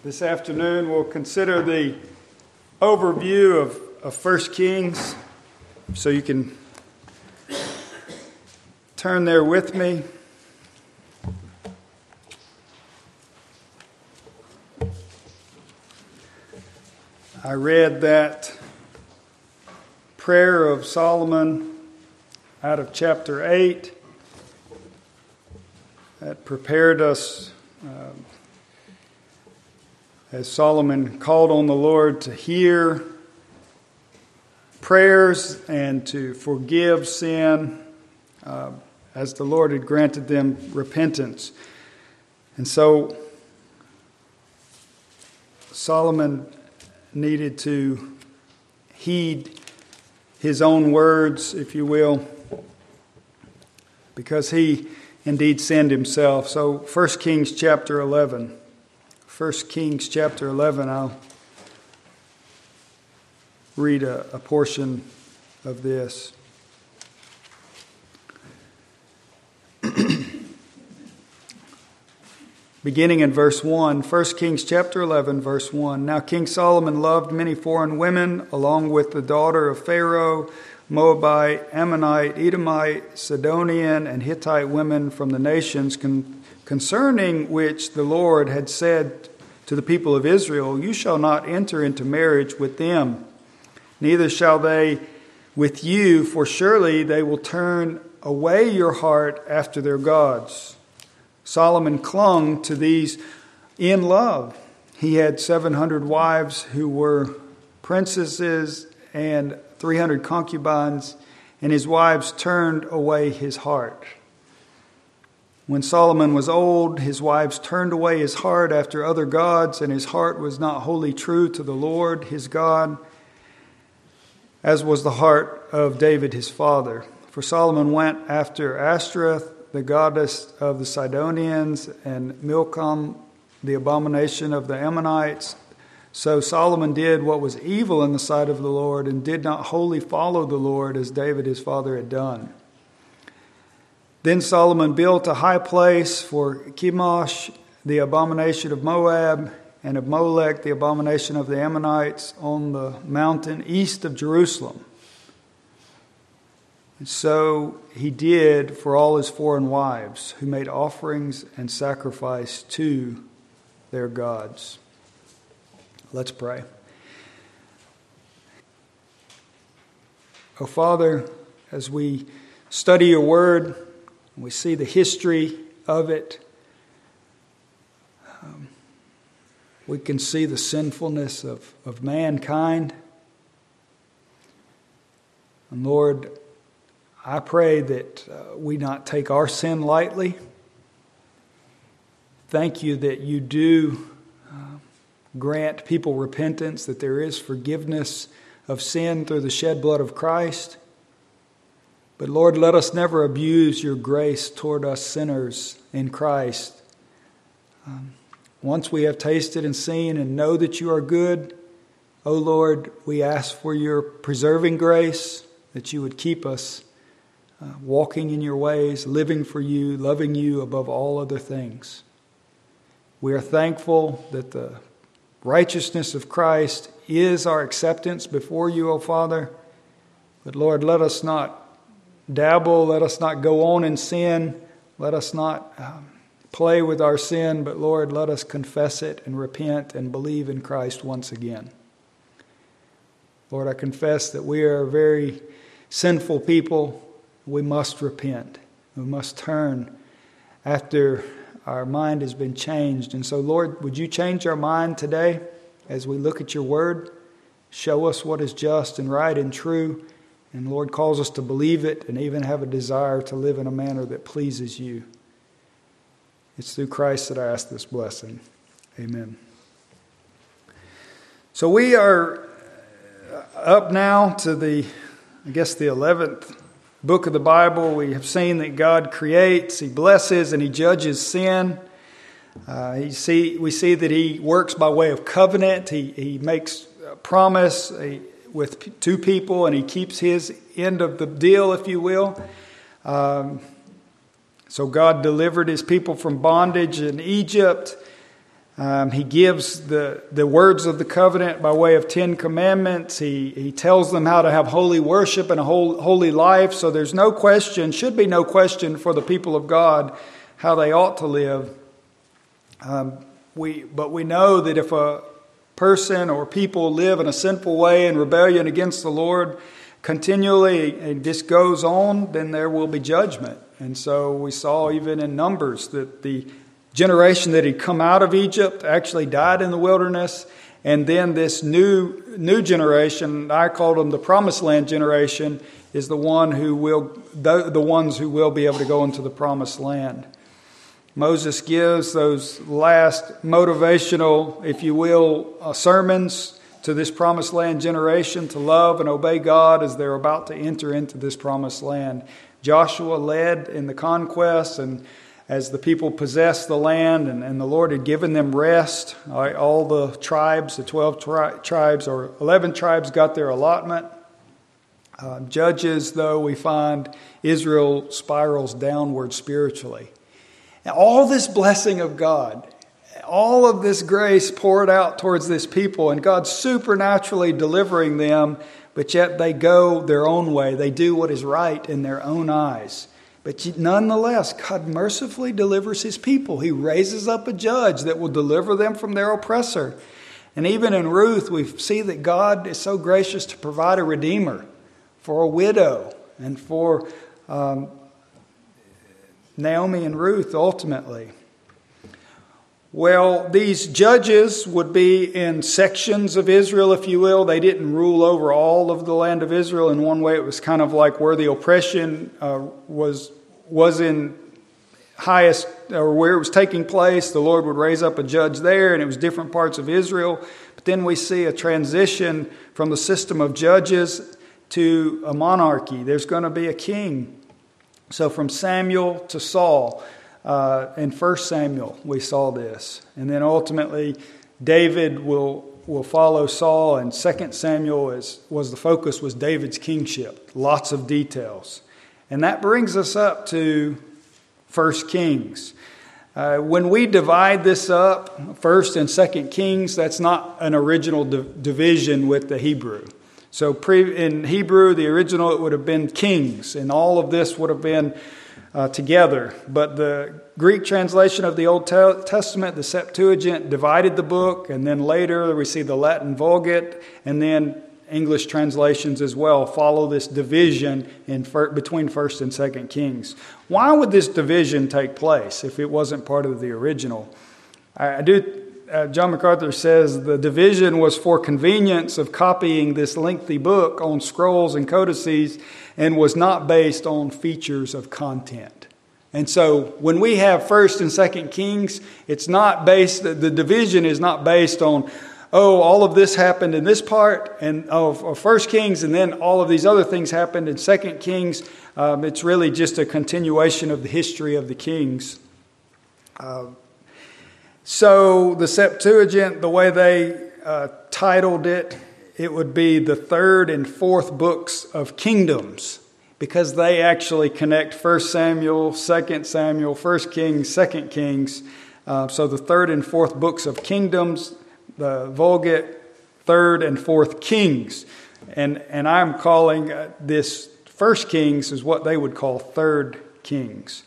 This afternoon we'll consider the overview of 1 Kings, so you can turn there with me. I read that prayer of Solomon out of chapter 8 that prepared us as Solomon called on the Lord to hear prayers and to forgive sin as the Lord had granted them repentance. And so Solomon needed to heed his own words, if you will, because he indeed sinned himself. So 1 Kings chapter 11. 1 Kings chapter 11, I'll read a portion of this. Beginning in verse 1, 1 Kings chapter 11, verse 1. Now King Solomon loved many foreign women, along with the daughter of Pharaoh, Moabite, Ammonite, Edomite, Sidonian, and Hittite women from the nations, concerning which the Lord had said to the people of Israel, "You shall not enter into marriage with them, neither shall they with you, for surely they will turn away your heart after their gods." Solomon clung to these in love. He had 700 wives who were princesses and 300 concubines, and his wives turned away his heart. When Solomon was old, his wives turned away his heart after other gods, and his heart was not wholly true to the Lord his God, as was the heart of David his father. For Solomon went after Ashtoreth, the goddess of the Sidonians, and Milcom, the abomination of the Ammonites. So Solomon did what was evil in the sight of the Lord, and did not wholly follow the Lord as David his father had done. Then Solomon built a high place for Chemosh, the abomination of Moab, and of Molech, the abomination of the Ammonites, on the mountain east of Jerusalem. And so he did for all his foreign wives, who made offerings and sacrifice to their gods. Let's pray. Oh Father, as we study your word, we see the history of it. We can see the sinfulness of mankind. And Lord, I pray that we not take our sin lightly. Thank you that you do grant people repentance, that there is forgiveness of sin through the shed blood of Christ. But Lord, let us never abuse your grace toward us sinners in Christ. Once we have tasted and seen and know that you are good, O Lord, we ask for your preserving grace, that you would keep us walking in your ways, living for you, loving you above all other things. We are thankful that the righteousness of Christ is our acceptance before you, O Father. But Lord, let us not dabble, let us not go on in sin, let us not play with our sin, but Lord, let us confess it and repent and believe in Christ once again. Lord, I confess that we are very sinful people. We must repent. We must turn after our mind has been changed. And so, Lord, would you change our mind today as we look at your word? Show us what is just and right and true. And Lord, calls us to believe it and even have a desire to live in a manner that pleases you. It's through Christ that I ask this blessing. Amen. So we are up now to the 11th book of the Bible. We have seen that God creates, he blesses, and he judges sin. We see that he works by way of covenant. He makes a promise with two people, and he keeps his end of the deal, if you will. So God delivered his people from bondage in Egypt. He gives the words of the covenant by way of 10 commandments. He tells them how to have holy worship and a holy life. So there's no question, should be no question for the people of God how they ought to live. But we know that if a person or people live in a sinful way in rebellion against the Lord continually, and this goes on, then there will be judgment. And so we saw even in Numbers that the generation that had come out of Egypt actually died in the wilderness. And then this new generation, I called them the Promised Land generation, is the ones who will be able to go into the Promised Land. Moses gives those last motivational, if you will, sermons to this Promised Land generation to love and obey God as they're about to enter into this Promised Land. Joshua led in the conquest, and as the people possessed the land and the Lord had given them rest, all the tribes, the 12 tribes or 11 tribes got their allotment. Judges, though, we find Israel spirals downward spiritually. Now, all this blessing of God, all of this grace poured out towards this people, and God supernaturally delivering them, but yet they go their own way. They do what is right in their own eyes. But nonetheless, God mercifully delivers His people. He raises up a judge that will deliver them from their oppressor. And even in Ruth, we see that God is so gracious to provide a redeemer for a widow and for Naomi and Ruth ultimately. Well, these judges would be in sections of Israel, if you will. They didn't rule over all of the land of Israel. In one way, it was kind of like where the oppression was in highest, or where it was taking place. The Lord would raise up a judge there, and it was different parts of Israel. But then we see a transition from the system of judges to a monarchy. There's going to be a king. So from Samuel to Saul, in 1 Samuel, we saw this. And then ultimately, David will follow Saul, and 2 Samuel was the focus, was David's kingship. Lots of details. And that brings us up to 1 Kings. When we divide this up, 1 and 2 Kings, that's not an original division with the Hebrew. So in Hebrew, the original, it would have been kings, and all of this would have been together. But the Greek translation of the Old Testament, the Septuagint, divided the book, and then later we see the Latin Vulgate, and then English translations as well follow this division between 1 and 2 Kings. Why would this division take place if it wasn't part of the original? John MacArthur says the division was for convenience of copying this lengthy book on scrolls and codices, and was not based on features of content. And so when we have 1 and 2 Kings, it's not based, the division is not based on, all of this happened in this part and of 1 Kings, and then all of these other things happened in 2 Kings. It's really just a continuation of the history of the kings. So the Septuagint, the way they titled it, it would be the third and fourth books of kingdoms, because they actually connect 1 Samuel, 2 Samuel, 1 Kings, 2 Kings. So the third and fourth books of kingdoms, the Vulgate, third and fourth Kings. And I'm calling this 1 Kings is what they would call third Kings.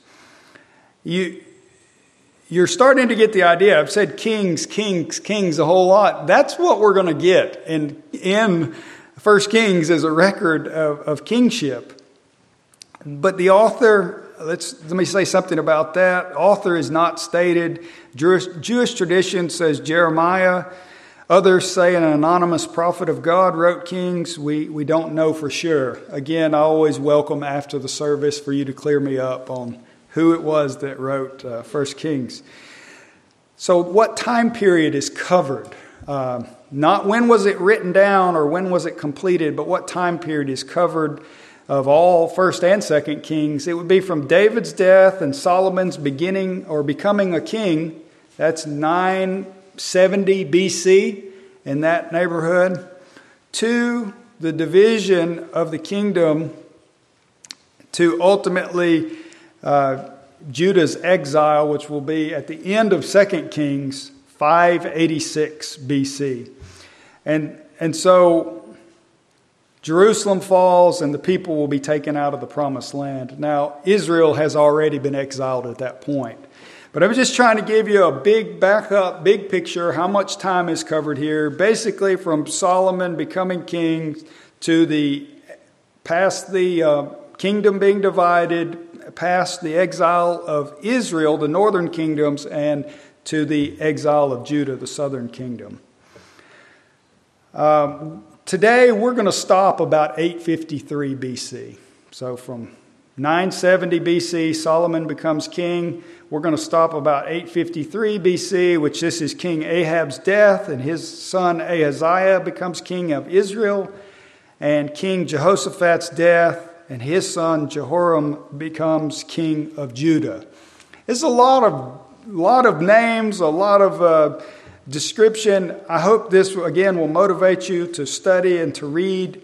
You're starting to get the idea. I've said kings a whole lot. That's what we're going to get in 1 Kings as a record of kingship. But the author, let me say something about that. Author is not stated. Jewish tradition says Jeremiah. Others say an anonymous prophet of God wrote Kings. We don't know for sure. Again, I always welcome after the service for you to clear me up on who it was that wrote 1 Kings. So what time period is covered? Not when was it written down or when was it completed, but what time period is covered of all 1 and 2 Kings. It would be from David's death and Solomon's beginning or becoming a king. That's 970 BC, in that neighborhood, to the division of the kingdom, to ultimately Judah's exile, which will be at the end of 2 Kings, 586 BC. And so Jerusalem falls and the people will be taken out of the promised land. Now, Israel has already been exiled at that point. But I'm just trying to give you a big backup, big picture, how much time is covered here. Basically from Solomon becoming king to past the kingdom being divided, past the exile of Israel, the northern kingdoms, and to the exile of Judah, the southern kingdom. Today we're going to stop about 853 BC. So from 970 BC, Solomon becomes king. We're going to stop about 853 BC, which this is King Ahab's death, and his son Ahaziah becomes king of Israel, and King Jehoshaphat's death, and his son Jehoram becomes king of Judah. It's a lot of names, a lot of description. I hope this, again, will motivate you to study and to read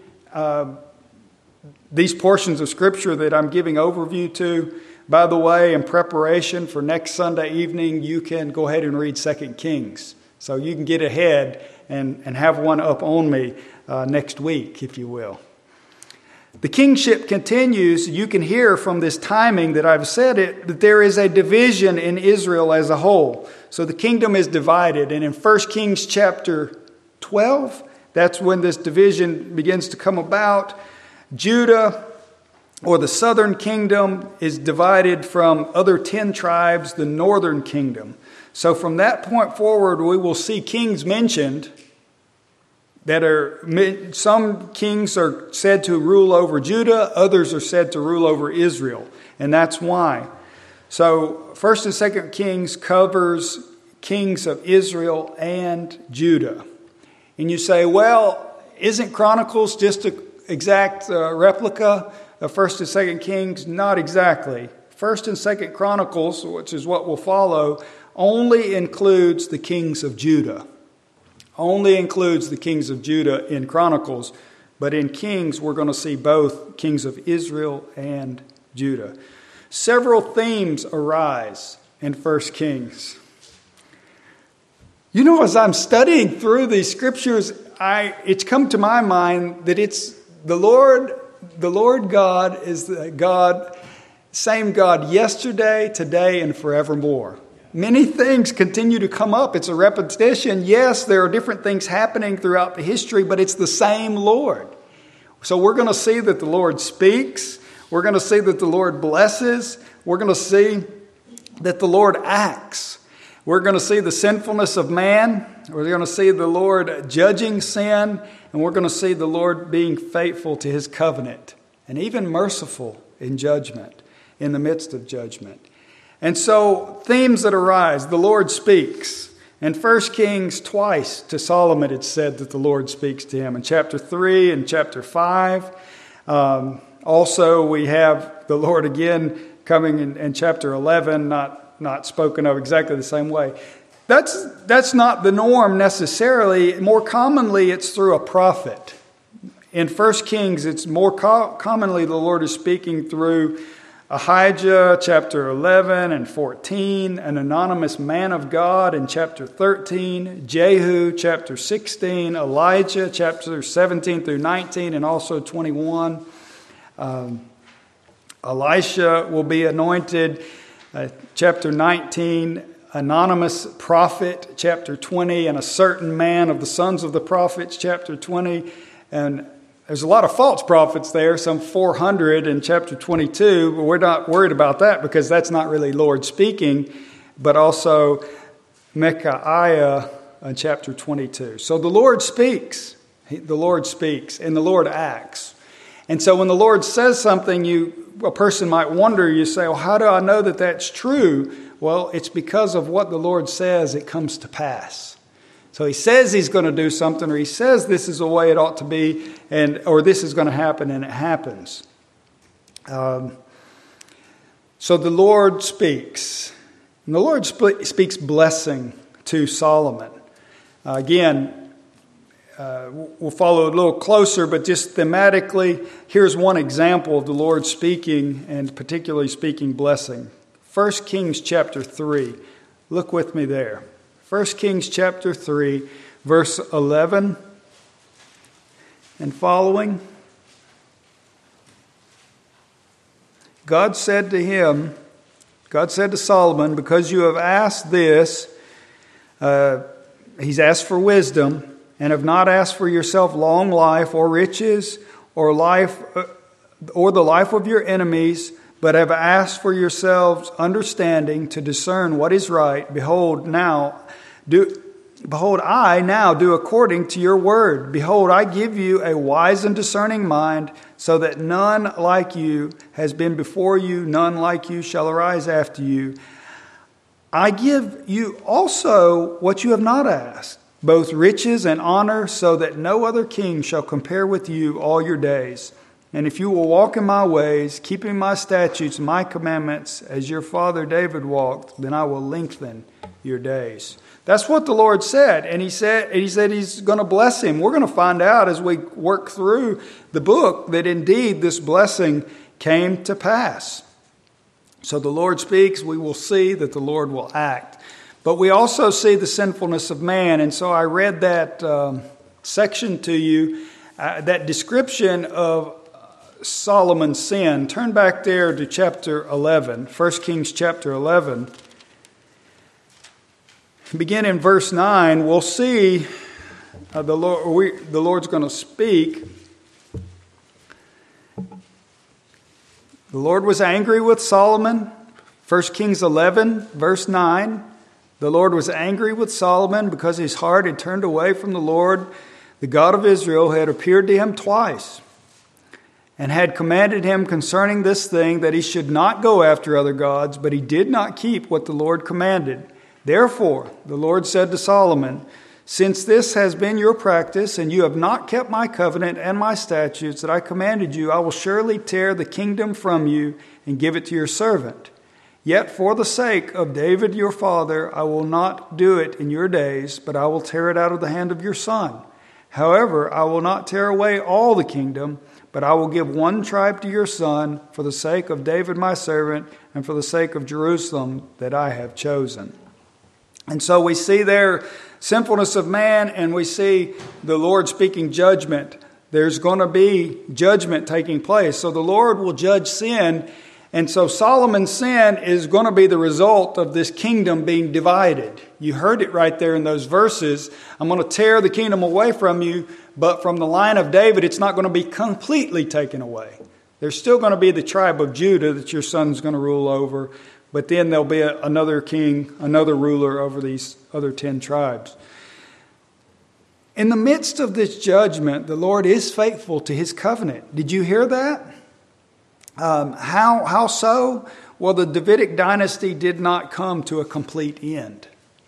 these portions of Scripture that I'm giving overview to. By the way, in preparation for next Sunday evening, you can go ahead and read 2 Kings. So you can get ahead and have one up on me next week, if you will. The kingship continues. You can hear from this timing that I've said it, that there is a division in Israel as a whole. So the kingdom is divided. And in 1 Kings chapter 12, that's when this division begins to come about. Judah, or the southern kingdom, is divided from other 10 tribes, the northern kingdom. So from that point forward, we will see kings mentioned that some kings are said to rule over Judah, others are said to rule over Israel. And that's why. So 1st and 2nd Kings covers kings of Israel and Judah. And you say, well, isn't Chronicles just an exact replica of 1st and 2nd Kings? Not exactly. 1st and 2nd Chronicles, which is what will follow, only includes the kings of Judah. Only includes the kings of Judah in Chronicles. But in Kings, we're going to see both kings of Israel and Judah. Several themes arise in 1 Kings. You know, as I'm studying through these scriptures, it's come to my mind that it's the Lord God is the God, same God yesterday, today, and forevermore. Many things continue to come up. It's a repetition. Yes, there are different things happening throughout the history, but it's the same Lord. So we're going to see that the Lord speaks. We're going to see that the Lord blesses. We're going to see that the Lord acts. We're going to see the sinfulness of man. We're going to see the Lord judging sin. And we're going to see the Lord being faithful to his covenant and even merciful in judgment, in the midst of judgment. And so, themes that arise, the Lord speaks. In 1 Kings, twice to Solomon it's said that the Lord speaks to him. In chapter 3 and chapter 5. Also, we have the Lord again coming in chapter 11, not spoken of exactly the same way. That's not the norm necessarily. More commonly, it's through a prophet. In 1 Kings, it's more commonly the Lord is speaking through Ahijah, chapter 11 and 14, an anonymous man of God in chapter 13, Jehu, chapter 16, Elijah, chapter 17 through 19, and also 21. Elisha will be anointed, chapter 19, anonymous prophet, chapter 20, and a certain man of the sons of the prophets, chapter 20. And there's a lot of false prophets there, some 400 in chapter 22, but we're not worried about that because that's not really Lord speaking, but also Micaiah in chapter 22. So the Lord speaks, and the Lord acts. And so when the Lord says something, a person might wonder, you say, well, how do I know that that's true? Well, it's because of what the Lord says, it comes to pass. So he says he's going to do something, or he says this is the way it ought to be, or this is going to happen, and it happens. So the Lord speaks. And the Lord speaks blessing to Solomon. Again, we'll follow a little closer, but just thematically, here's one example of the Lord speaking, and particularly speaking blessing. 1 Kings chapter 3. Look with me there. 1 Kings chapter 3, verse 11 and following. God said to Solomon, because you have asked this, he's asked for wisdom, and have not asked for yourself long life or riches or life or the life of your enemies, but have asked for yourselves understanding to discern what is right. Behold, I now do according to your word. Behold, I give you a wise and discerning mind, so that none like you has been before you, none like you shall arise after you. I give you also what you have not asked, both riches and honor, so that no other king shall compare with you all your days. And if you will walk in my ways, keeping my statutes and my commandments, as your father David walked, then I will lengthen your days. That's what the Lord said. And he said he's going to bless him. We're going to find out as we work through the book that indeed this blessing came to pass. So the Lord speaks, we will see that the Lord will act. But we also see the sinfulness of man. And so I read that section to you, that description of Solomon's sin. Turn back there to chapter 11, 1 Kings chapter 11. Begin in verse 9. We'll see the Lord's going to speak. The Lord was angry with Solomon. 1 Kings 11, verse 9. The Lord was angry with Solomon because his heart had turned away from the Lord. The God of Israel had appeared to him twice and had commanded him concerning this thing that he should not go after other gods, but he did not keep what the Lord commanded. Therefore, the Lord said to Solomon, since this has been your practice, and you have not kept my covenant and my statutes that I commanded you, I will surely tear the kingdom from you and give it to your servant. Yet for the sake of David your father, I will not do it in your days, but I will tear it out of the hand of your son. However, I will not tear away all the kingdom, but I will give one tribe to your son for the sake of David my servant and for the sake of Jerusalem that I have chosen. And so we see there sinfulness of man, and we see the Lord speaking judgment. There's going to be judgment taking place. So the Lord will judge sin. And so Solomon's sin is going to be the result of this kingdom being divided. You heard it right there in those verses. I'm going to tear the kingdom away from you, but from the line of David, it's not going to be completely taken away. There's still going to be the tribe of Judah that your son's going to rule over, but then there'll be another king, another ruler over these other 10 tribes. In the midst of this judgment, the Lord is faithful to his covenant. Did you hear that? How so? Well, the Davidic dynasty did not come to a complete end.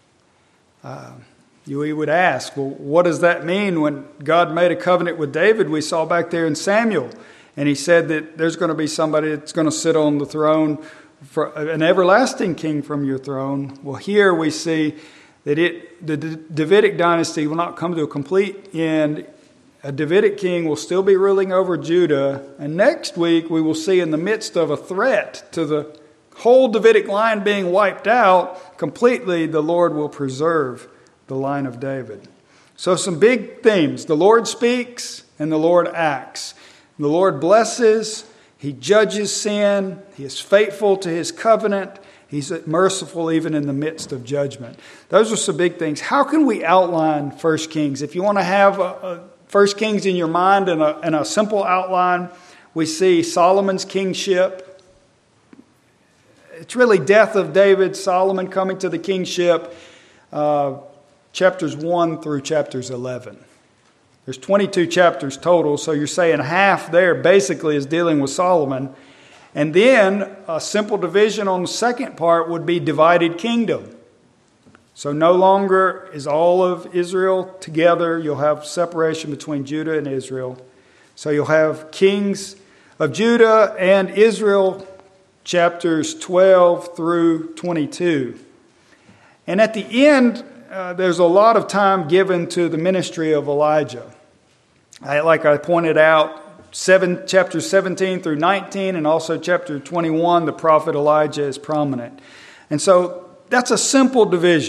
We would ask, well, what does that mean when God made a covenant with David? We saw back there in Samuel, and he said that there's going to be somebody that's going to sit on the throne, for an everlasting king from your throne. Well, here we see that the Davidic dynasty will not come to a complete end. A Davidic king will still be ruling over Judah. And next week, we will see in the midst of a threat to the whole Davidic line being wiped out completely, the Lord will preserve the line of David. So some big themes. The Lord speaks and the Lord acts. The Lord blesses. He judges sin. He is faithful to his covenant. He's merciful even in the midst of judgment. Those are some big things. How can we outline 1 Kings? If you want to have 1 Kings in your mind in a simple outline, we see Solomon's kingship. It's really death of David, Solomon coming to the kingship, chapters 1 through chapters 11. There's 22 chapters total, so you're saying half there basically is dealing with Solomon. And then a simple division on the second part would be divided kingdom. So no longer is all of Israel together. You'll have separation between Judah and Israel. So you'll have kings of Judah and Israel, chapters 12 through 22. And at the end, there's a lot of time given to the ministry of Elijah. Like I pointed out, chapters 17 through 19 and also chapter 21, the prophet Elijah is prominent. And so that's a simple division.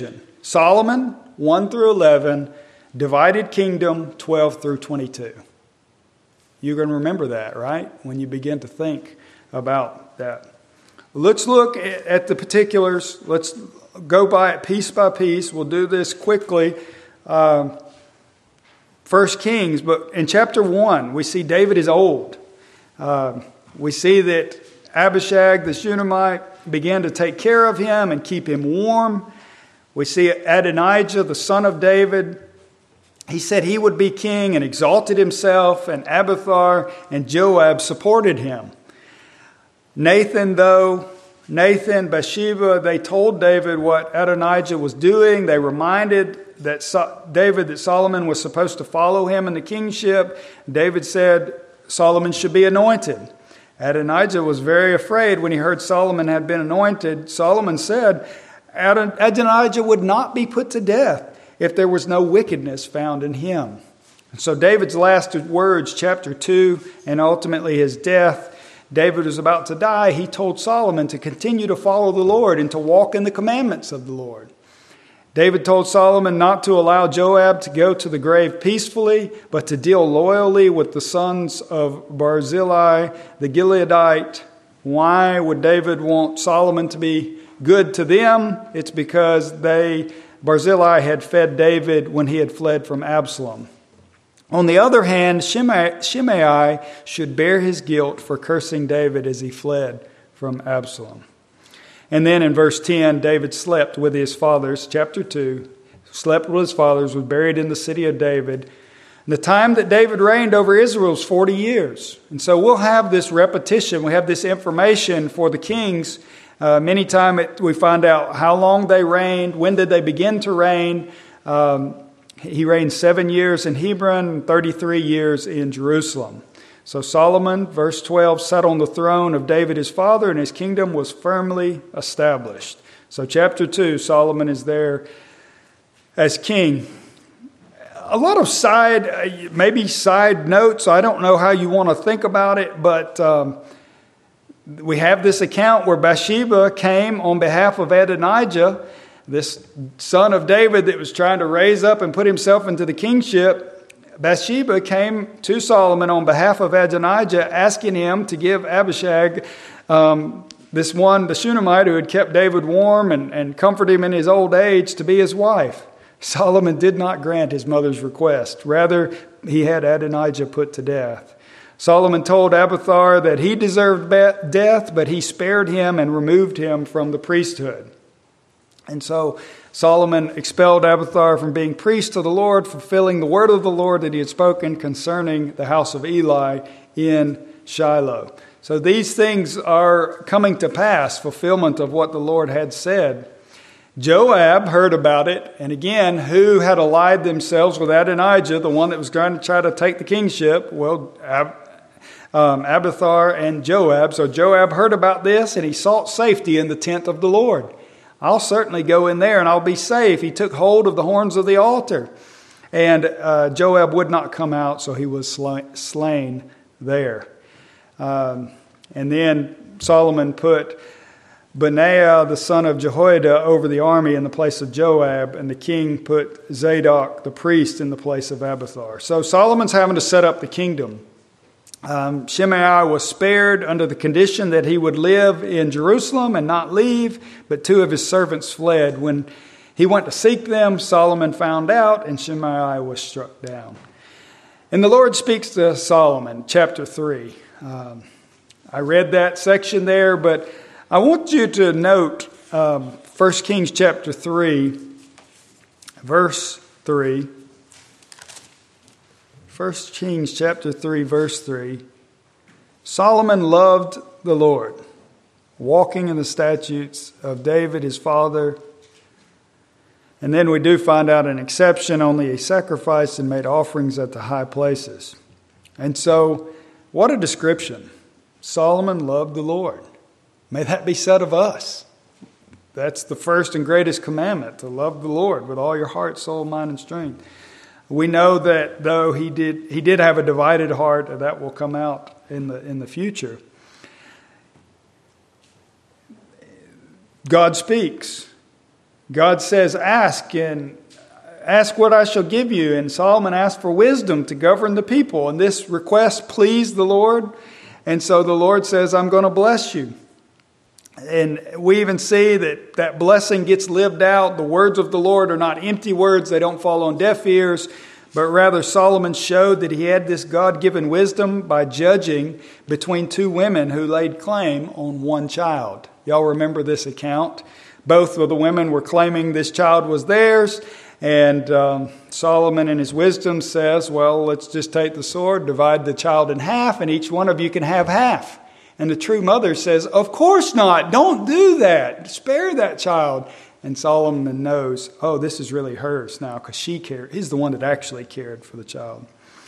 Solomon, 1 through 11, divided kingdom, 12 through 22. You're going to remember that, right? When you begin to think about that. Let's look at the particulars. Let's go by it piece by piece. We'll do this quickly. 1 Kings, but in chapter 1, we see David is old. We see that Abishag the Shunammite began to take care of him and keep him warm. We see Adonijah, the son of David. He said he would be king and exalted himself, and Abiathar and Joab supported him. Nathan, Bathsheba, they told David what Adonijah was doing. They reminded David that Solomon was supposed to follow him in the kingship. David said Solomon should be anointed. Adonijah was very afraid when he heard Solomon had been anointed. Solomon said Adonijah would not be put to death if there was no wickedness found in him. And so David's last words, chapter 2, and ultimately his death, David was about to die. He told Solomon to continue to follow the Lord and to walk in the commandments of the Lord. David told Solomon not to allow Joab to go to the grave peacefully, but to deal loyally with the sons of Barzillai, the Gileadite. Why would David want Solomon to be good to them? It's because Barzillai had fed David when he had fled from Absalom. On the other hand, Shimei should bear his guilt for cursing David as he fled from Absalom. And then in verse 10, David slept with his fathers, chapter 2, slept with his fathers, was buried in the city of David. And the time that David reigned over Israel was 40 years. And so we'll have this repetition, we have this information for the kings. Many times we find out how long they reigned, when did they begin to reign. He reigned 7 years in Hebron, 33 years in Jerusalem. So Solomon, verse 12, sat on the throne of David his father, and his kingdom was firmly established. So chapter 2, Solomon is there as king. A lot of side notes. I don't know how you want to think about it, but we have this account where Bathsheba came on behalf of Adonijah, this son of David that was trying to raise up and put himself into the kingship. Bathsheba came to Solomon on behalf of Adonijah, asking him to give Abishag, this one, the Shunammite who had kept David warm and comfort him in his old age, to be his wife. Solomon did not grant his mother's request. Rather, he had Adonijah put to death. Solomon told Abiathar that he deserved death, but he spared him and removed him from the priesthood. And so Solomon expelled Abiathar from being priest to the Lord, fulfilling the word of the Lord that he had spoken concerning the house of Eli in Shiloh. So these things are coming to pass, fulfillment of what the Lord had said. Joab heard about it, and again, who had allied themselves with Adonijah, the one that was going to try to take the kingship? Well, Abiathar and Joab. So Joab heard about this, and he sought safety in the tent of the Lord. I'll certainly go in there and I'll be safe. He took hold of the horns of the altar. And Joab would not come out, so he was slain there. And then Solomon put Benaiah, the son of Jehoiada, over the army in the place of Joab, and the king put Zadok, the priest, in the place of Abiathar. So Solomon's having to set up the kingdom. Shimei was spared under the condition that he would live in Jerusalem and not leave, but 2 of his servants fled. When he went to seek them, Solomon found out, and Shimei was struck down. And the Lord speaks to Solomon, chapter 3. I read that section there, but I want you to note 1 Kings chapter 3, verse 3. 1 Kings chapter 3, verse 3. Solomon loved the Lord, walking in the statutes of David his father. And then we do find out an exception. Only he sacrificed and made offerings at the high places. And so, what a description. Solomon loved the Lord. May that be said of us. That's the first and greatest commandment, to love the Lord with all your heart, soul, mind, and strength. We know that though he did have a divided heart, that will come out in the future. God speaks. God says, ask what I shall give you. And Solomon asked for wisdom to govern the people. And this request pleased the Lord. And so the Lord says, I'm going to bless you. And we even see that blessing gets lived out. The words of the Lord are not empty words. They don't fall on deaf ears. But rather, Solomon showed that he had this God-given wisdom by judging between two women who laid claim on one child. Y'all remember this account? Both of the women were claiming this child was theirs. And Solomon in his wisdom says, well, let's just take the sword, divide the child in half, and each one of you can have half. And the true mother says, of course not. Don't do that. Spare that child. And Solomon knows, oh, this is really hers now because he's the one that actually cared for the child.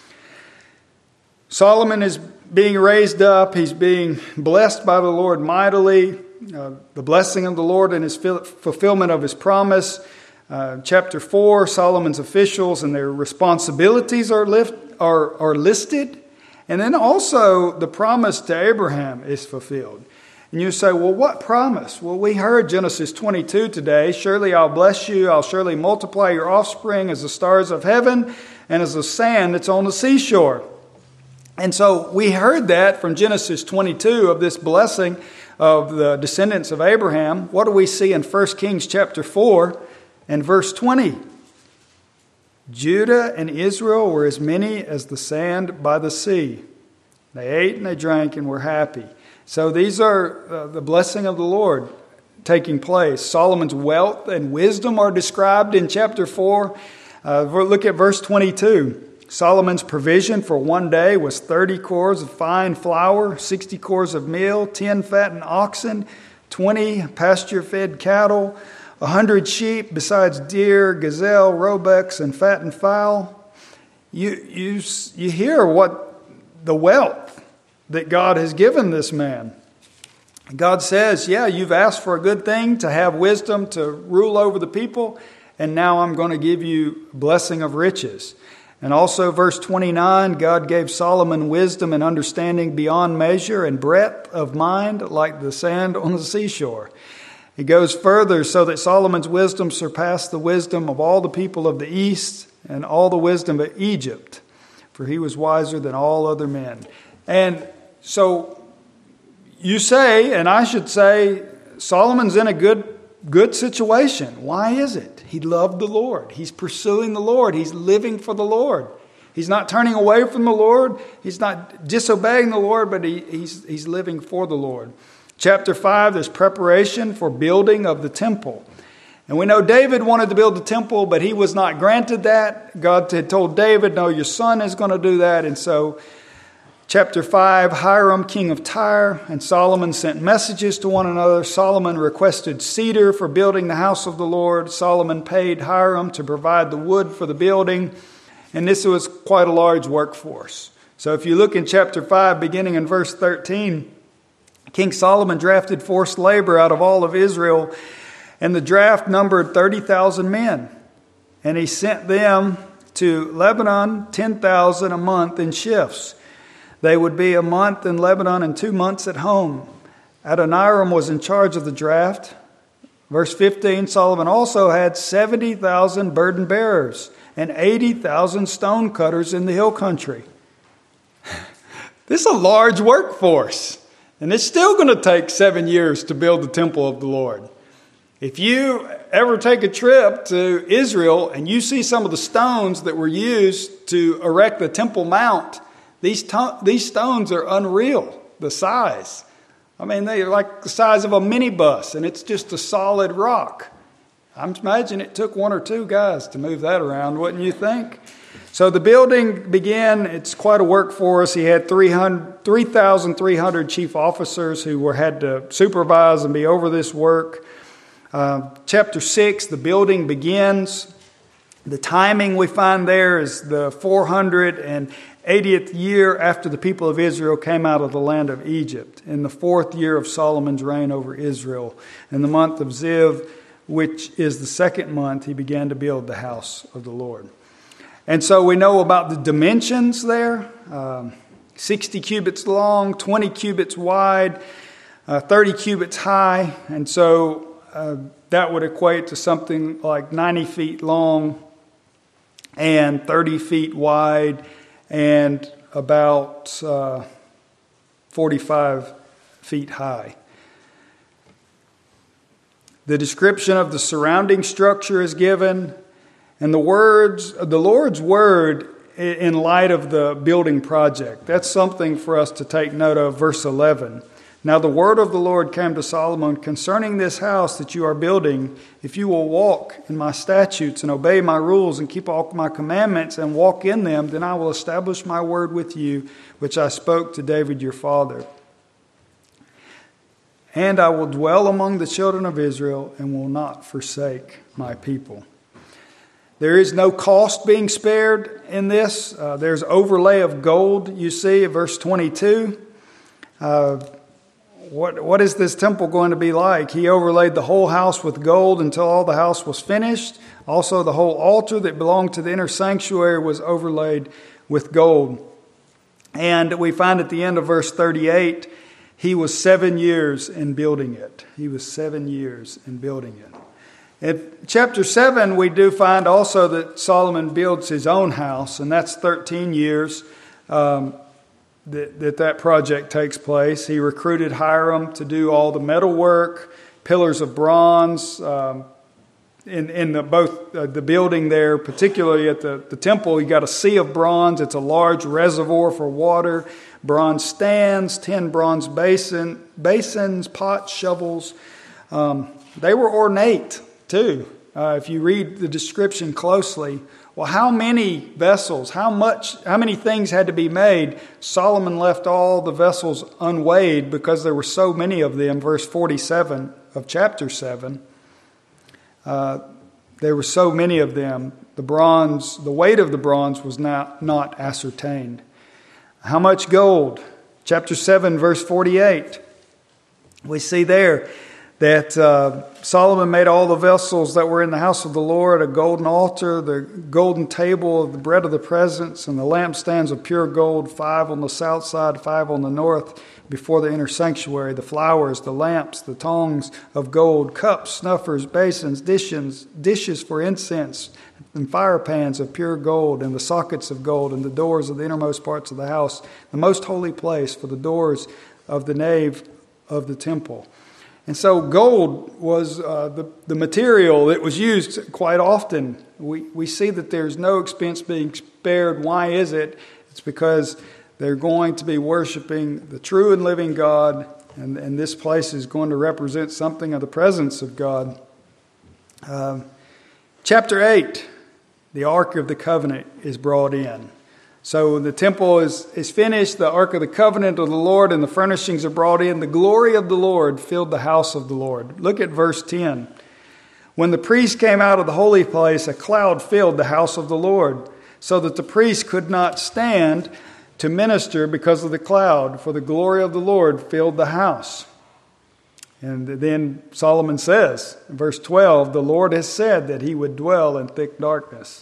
Solomon is being raised up. He's being blessed by the Lord mightily. The blessing of the Lord and his fulfillment of his promise. Chapter 4, Solomon's officials and their responsibilities are listed. And then also the promise to Abraham is fulfilled. And you say, well, what promise? Well, we heard Genesis 22 today. Surely I'll bless you. I'll surely multiply your offspring as the stars of heaven and as the sand that's on the seashore. And so we heard that from Genesis 22 of this blessing of the descendants of Abraham. What do we see in 1 Kings chapter 4 and verse 20? Judah and Israel were as many as the sand by the sea. They ate and they drank and were happy. So these are the blessing of the Lord taking place. Solomon's wealth and wisdom are described in chapter 4. Look at verse 22. Solomon's provision for one day was 30 cores of fine flour, 60 cores of meal, 10 fattened oxen, 20 pasture-fed cattle, 100 sheep, besides deer, gazelle, roebucks, and fattened fowl. You hear what the wealth that God has given this man. God says, yeah, you've asked for a good thing, to have wisdom, to rule over the people, and now I'm going to give you a blessing of riches. And also verse 29, God gave Solomon wisdom and understanding beyond measure and breadth of mind like the sand on the seashore. He goes further, so that Solomon's wisdom surpassed the wisdom of all the people of the east and all the wisdom of Egypt, for he was wiser than all other men. And so you say, and I should say, Solomon's in a good situation. Why is it? He loved the Lord. He's pursuing the Lord. He's living for the Lord. He's not turning away from the Lord. He's not disobeying the Lord, but he's living for the Lord. Chapter 5, there's preparation for building of the temple. And we know David wanted to build the temple, but he was not granted that. God had told David, no, your son is going to do that. And so chapter 5, Hiram, king of Tyre, and Solomon sent messages to one another. Solomon requested cedar for building the house of the Lord. Solomon paid Hiram to provide the wood for the building. And this was quite a large workforce. So if you look in chapter 5, beginning in verse 13, King Solomon drafted forced labor out of all of Israel, and the draft numbered 30,000 men. And he sent them to Lebanon, 10,000 a month in shifts. They would be a month in Lebanon and 2 months at home. Adoniram was in charge of the draft. Verse 15, Solomon also had 70,000 burden bearers and 80,000 stone cutters in the hill country. This is a large workforce. And it's still going to take 7 years to build the temple of the Lord. If you ever take a trip to Israel and you see some of the stones that were used to erect the Temple Mount, these stones are unreal, the size. I mean, they're like the size of a minibus, and it's just a solid rock. I imagine it took 1 or 2 guys to move that around, wouldn't you think? So the building began. It's quite a workforce. He had 3,300 chief officers who had to supervise and be over this work. Chapter 6, the building begins. The timing we find there is the 480th year after the people of Israel came out of the land of Egypt, in the 4th year of Solomon's reign over Israel. In the month of Ziv, which is the 2nd month, he began to build the house of the Lord. And so we know about the dimensions there, 60 cubits long, 20 cubits wide, 30 cubits high. And so that would equate to something like 90 feet long and 30 feet wide and about 45 feet high. The description of the surrounding structure is given, and the Lord's word in light of the building project. That's something for us to take note of. Verse 11. Now the word of the Lord came to Solomon concerning this house that you are building. If you will walk in my statutes and obey my rules and keep all my commandments and walk in them, then I will establish my word with you, which I spoke to David your father. And I will dwell among the children of Israel and will not forsake my people. There is no cost being spared in this. There's overlay of gold, you see, in verse 22. What is this temple going to be like? He overlaid the whole house with gold until all the house was finished. Also, the whole altar that belonged to the inner sanctuary was overlaid with gold. And we find at the end of verse 38, he was 7 years in building it. He was 7 years in building it. In chapter 7, we do find also that Solomon builds his own house, and that's 13 years that project takes place. He recruited Hiram to do all the metalwork, pillars of bronze, in the building there, particularly at the temple. You got a sea of bronze. It's a large reservoir for water. Bronze stands, 10 bronze basins, pots, shovels. They were ornate too. If you read the description closely, well, how many vessels, how many things had to be made? Solomon left all the vessels unweighed because there were so many of them. Verse 47 of chapter 7. There were so many of them. The weight of the bronze was not ascertained. How much gold? Chapter 7, verse 48. We see there that Solomon made all the vessels that were in the house of the Lord, a golden altar, the golden table of the bread of the presence, and the lampstands of pure gold, 5 on the south side, 5 on the north, before the inner sanctuary, the flowers, the lamps, the tongs of gold, cups, snuffers, basins, dishes for incense, and fire pans of pure gold, and the sockets of gold, and the doors of the innermost parts of the house, the most holy place for the doors of the nave of the temple. And so gold was the material that was used quite often. We see that there's no expense being spared. Why is it? It's because they're going to be worshiping the true and living God, and this place is going to represent something of the presence of God. Chapter 8, the Ark of the Covenant is brought in. So the temple is finished, the Ark of the Covenant of the Lord and the furnishings are brought in. The glory of the Lord filled the house of the Lord. Look at verse 10. When the priest came out of the holy place, a cloud filled the house of the Lord, so that the priest could not stand to minister because of the cloud, for the glory of the Lord filled the house. And then Solomon says, in verse 12, the Lord has said that he would dwell in thick darkness.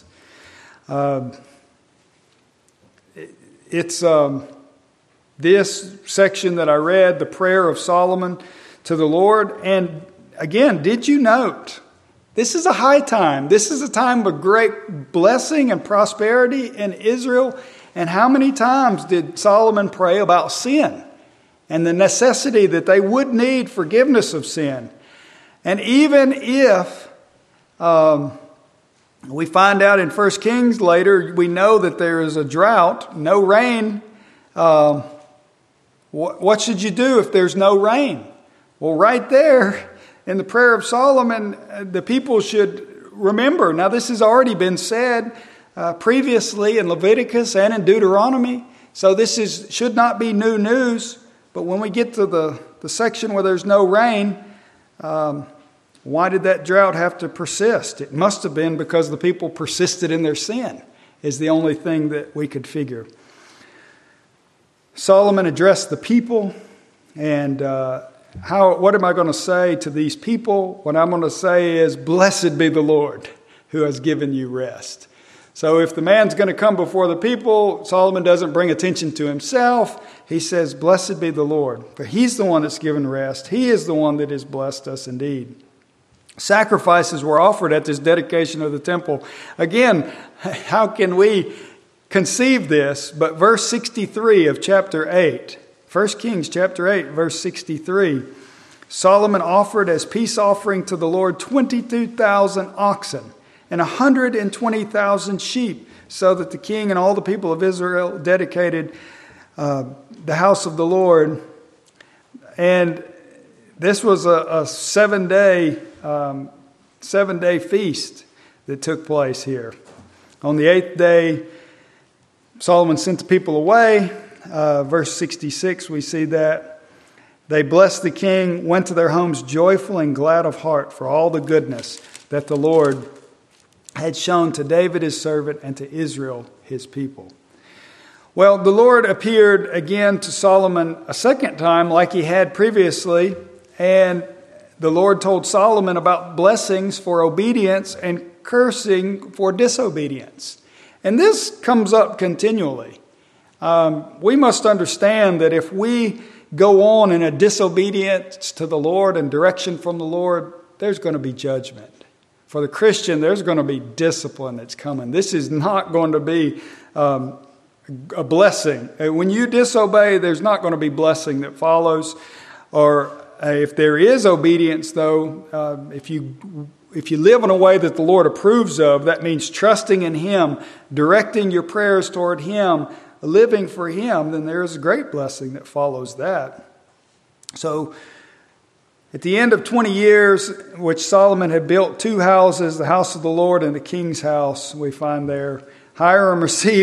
It's this section that I read, the prayer of Solomon to the Lord. And again, did you note, this is a high time. This is a time of great blessing and prosperity in Israel. And how many times did Solomon pray about sin and the necessity that they would need forgiveness of sin? And even if we find out in 1 Kings later, we know that there is a drought, no rain. What should you do if there's no rain? Well, right there in the prayer of Solomon, the people should remember. Now, this has already been said previously in Leviticus and in Deuteronomy, so this should not be new news. But when we get to the section where there's no rain, why did that drought have to persist? It must have been because the people persisted in their sin, is the only thing that we could figure. Solomon addressed the people, and what am I going to say to these people? What I'm going to say is, blessed be the Lord who has given you rest. So if the man's going to come before the people, Solomon doesn't bring attention to himself. He says, blessed be the Lord, for he's the one that's given rest. He is the one that has blessed us indeed. Sacrifices were offered at this dedication of the temple. Again, how can we conceive this? But verse 63 of chapter 8, 1 Kings chapter 8, verse 63, Solomon offered as peace offering to the Lord 22,000 oxen and 120,000 sheep, so that the king and all the people of Israel dedicated the house of the Lord. And this was a 7-day feast that took place here. On the 8th day, Solomon sent the people away. Verse 66, we see that. They blessed the king, went to their homes joyful and glad of heart for all the goodness that the Lord had shown to David his servant and to Israel his people. Well, the Lord appeared again to Solomon a second time like he had previously, and the Lord told Solomon about blessings for obedience and cursing for disobedience. And this comes up continually. We must understand that if we go on in a disobedience to the Lord and direction from the Lord, there's going to be judgment. For the Christian, there's going to be discipline that's coming. This is not going to be a blessing. When you disobey, there's not going to be blessing that follows. Or if there is obedience, though, if you live in a way that the Lord approves of, that means trusting in Him, directing your prayers toward Him, living for Him, then there is a great blessing that follows that. So, at the end of 20 years, which Solomon had built 2 houses, the house of the Lord and the king's house, we find there, Hiram,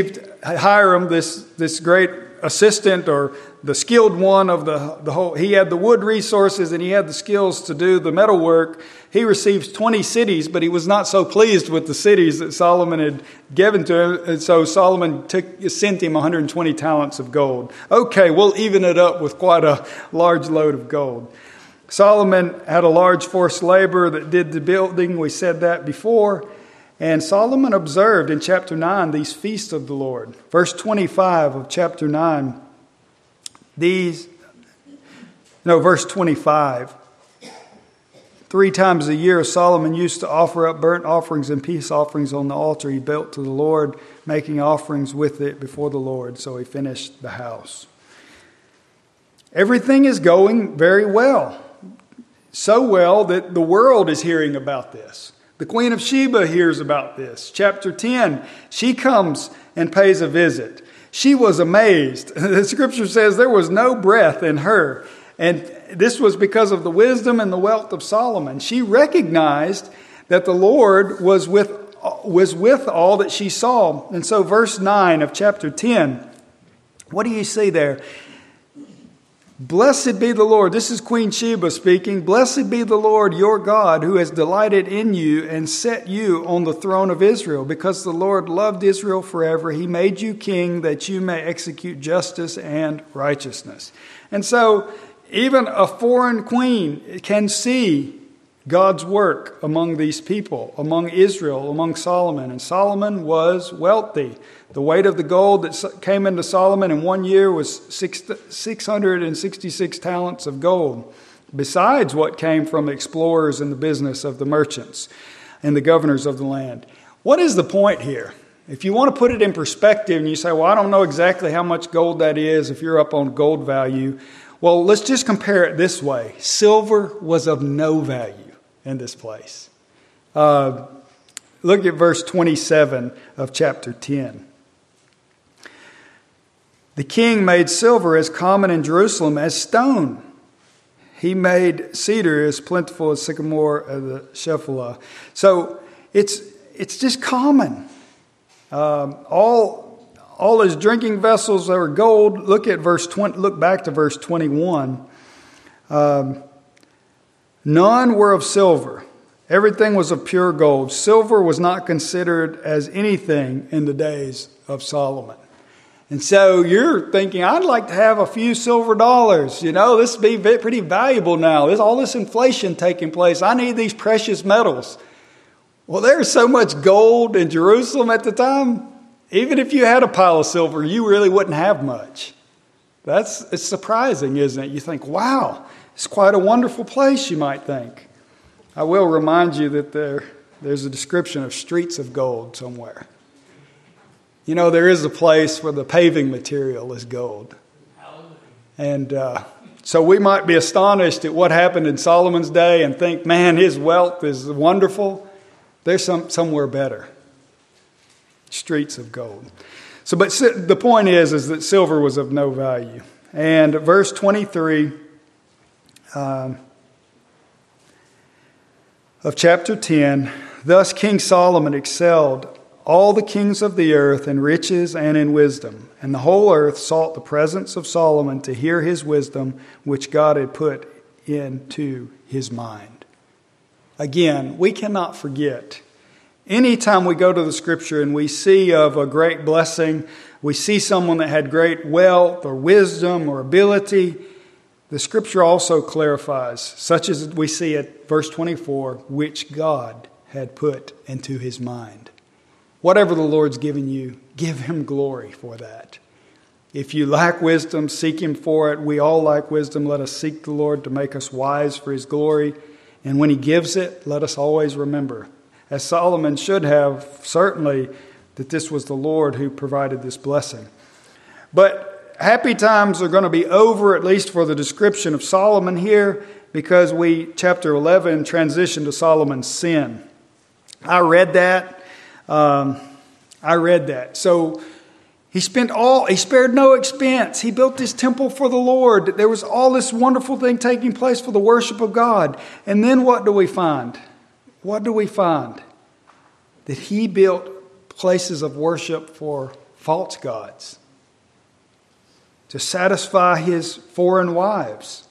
this great assistant or the skilled one of the whole, he had the wood resources and he had the skills to do the metal work. He receives 20 cities, but he was not so pleased with the cities that Solomon had given to him. And so Solomon sent him 120 talents of gold. Okay, we'll even it up with quite a large load of gold. Solomon had a large forced labor that did the building. We said that before. And Solomon observed in chapter 9 these feasts of the Lord. Verse 25 of chapter 9. Verse 25. 3 times a year Solomon used to offer up burnt offerings and peace offerings on the altar he built to the Lord, making offerings with it before the Lord. So he finished the house. Everything is going very well. So well that the world is hearing about this. The Queen of Sheba hears about this. Chapter 10, she comes and pays a visit. She was amazed. The scripture says there was no breath in her. And this was because of the wisdom and the wealth of Solomon. She recognized that the Lord was with all that she saw. And so verse 9 of chapter 10, what do you see there? Blessed be the Lord. This is Queen Sheba speaking. Blessed be the Lord your God, who has delighted in you and set you on the throne of Israel. Because the Lord loved Israel forever, He made you king that you may execute justice and righteousness. And so even a foreign queen can see God's work among these people, among Israel, among Solomon. And Solomon was wealthy. The weight of the gold that came into Solomon in 1 year was 666 talents of gold, besides what came from explorers in the business of the merchants and the governors of the land. What is the point here? If you want to put it in perspective and you say, well, I don't know exactly how much gold that is if you're up on gold value. Well, let's just compare it this way. Silver was of no value in this place. Look at verse 27 of chapter 10. The king made silver as common in Jerusalem as stone. He made cedar as plentiful as sycamore of the Shephelah. So it's just common. All his drinking vessels are gold. Look at verse 20. Look back to verse 21. None were of silver. Everything was of pure gold. Silver was not considered as anything in the days of Solomon. And so you're thinking, I'd like to have a few silver dollars. You know, this would be pretty valuable now. There's all this inflation taking place. I need these precious metals. Well, there's so much gold in Jerusalem at the time. Even if you had a pile of silver, you really wouldn't have much. It's surprising, isn't it? You think, wow, it's quite a wonderful place, you might think. I will remind you that there's a description of streets of gold somewhere. You know, there is a place where the paving material is gold. And so we might be astonished at what happened in Solomon's day and think, man, his wealth is wonderful. There's somewhere better. Streets of gold. So, but the point is that silver was of no value. And verse 23 of chapter 10, thus King Solomon excelled all the kings of the earth in riches and in wisdom. And the whole earth sought the presence of Solomon to hear his wisdom, which God had put into his mind. Again, we cannot forget. Anytime we go to the Scripture and we see of a great blessing, we see someone that had great wealth or wisdom or ability, the Scripture also clarifies, such as we see at verse 24, which God had put into his mind. Whatever the Lord's given you, give him glory for that. If you lack wisdom, seek him for it. We all lack wisdom. Let us seek the Lord to make us wise for his glory. And when he gives it, let us always remember, as Solomon should have, certainly, that this was the Lord who provided this blessing. But happy times are going to be over, at least for the description of Solomon here, because chapter 11, transition to Solomon's sin. I read that. So he spared no expense. He built this temple for the Lord. There was all this wonderful thing taking place for the worship of God. And then what do we find? What do we find? That he built places of worship for false gods to satisfy his foreign wives.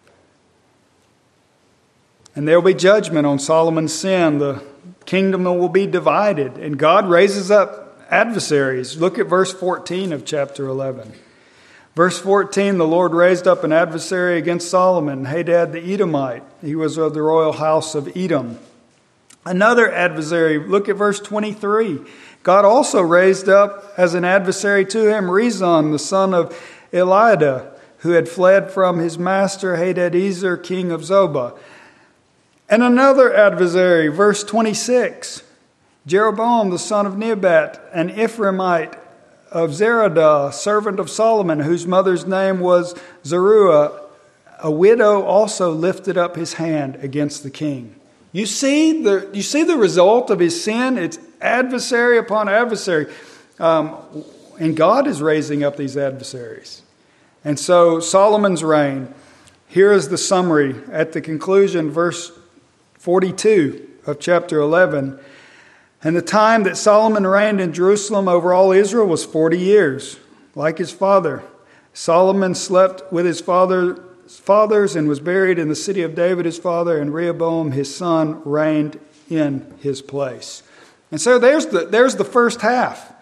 And there will be judgment on Solomon's sin. The kingdom will be divided, and God raises up adversaries. Look at verse 14 of chapter 11. Verse 14, the Lord raised up an adversary against Solomon, Hadad the Edomite. He was of the royal house of Edom. Another adversary, look at verse 23. God also raised up as an adversary to him Rezon, the son of Eliada, who had fled from his master Hadadezer, king of Zobah. And another adversary, verse 26, Jeroboam, the son of Nebat, an Ephraimite of Zeradah, servant of Solomon, whose mother's name was Zeruiah, a widow, also lifted up his hand against the king. You see the result of his sin? It's adversary upon adversary. And God is raising up these adversaries. And so Solomon's reign, here is the summary at the conclusion, verse 42 of chapter 11. And the time that Solomon reigned in Jerusalem over all Israel was 40 years, like his father. Solomon slept with his fathers and was buried in the city of David his father, and Rehoboam his son reigned in his place. And so there's the first half.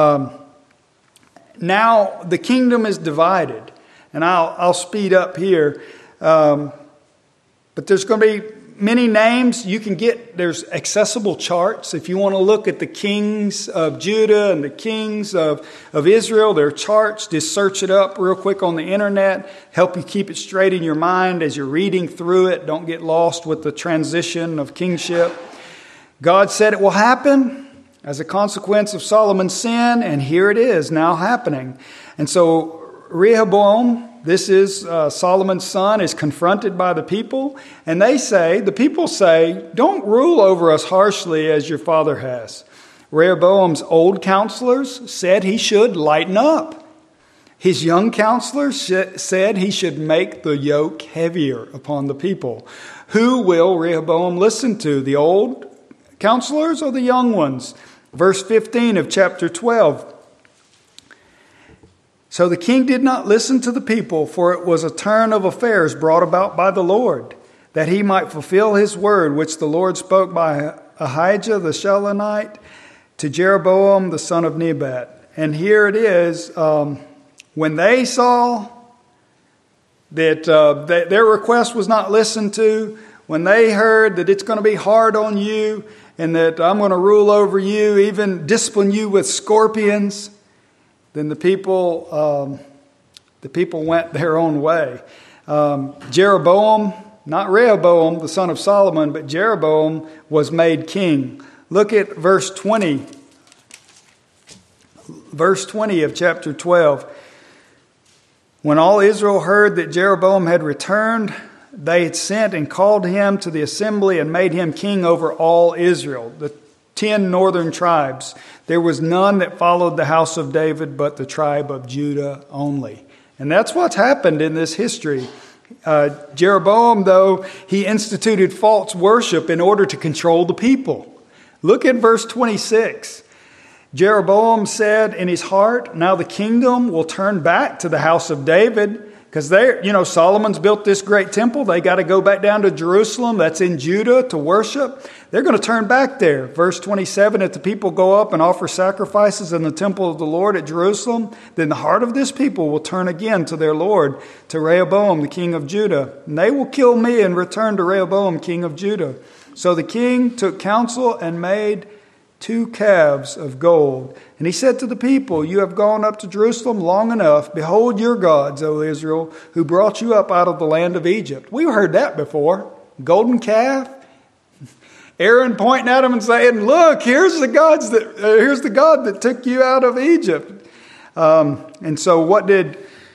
Now the kingdom is divided, and I'll speed up here. But there's going to be many names. There's accessible charts. If you want to look at the kings of Judah and the kings of Israel, there are charts. Just search it up real quick on the internet. Help you keep it straight in your mind as you're reading through it. Don't get lost with the transition of kingship. God said it will happen as a consequence of Solomon's sin, and here it is now happening. And so Rehoboam, this is Solomon's son, is confronted by the people, and the people say, don't rule over us harshly as your father has. Rehoboam's old counselors said he should lighten up. His young counselors said he should make the yoke heavier upon the people. Who will Rehoboam listen to, the old counselors or the young ones? Verse 15 of chapter 12. So the king did not listen to the people, for it was a turn of affairs brought about by the Lord, that he might fulfill his word, which the Lord spoke by Ahijah the Shilonite to Jeroboam the son of Nebat. And here it is, when they saw that their request was not listened to, when they heard that it's going to be hard on you, and that I'm going to rule over you, even discipline you with scorpions, then the people went their own way. Jeroboam, not Rehoboam, the son of Solomon, but Jeroboam was made king. Look at verse 20. Verse 20 of chapter 12. When all Israel heard that Jeroboam had returned, they had sent and called him to the assembly and made him king over all Israel, the 10 northern tribes. There was none that followed the house of David but the tribe of Judah only. And that's what's happened in this history. Jeroboam, though, he instituted false worship in order to control the people. Look at verse 26. Jeroboam said in his heart, now the kingdom will turn back to the house of David, because Solomon's built this great temple. They got to go back down to Jerusalem. That's in Judah to worship. They're going to turn back there. Verse 27, if the people go up and offer sacrifices in the temple of the Lord at Jerusalem, then the heart of this people will turn again to their Lord, to Rehoboam, the king of Judah. And they will kill me and return to Rehoboam, king of Judah. So the king took counsel and made 2 calves of gold. And he said to the people, you have gone up to Jerusalem long enough. Behold your gods, O Israel, who brought you up out of the land of Egypt. We've heard that before. Golden calf. Aaron pointing at him and saying, look, here's the God that took you out of Egypt. And so what did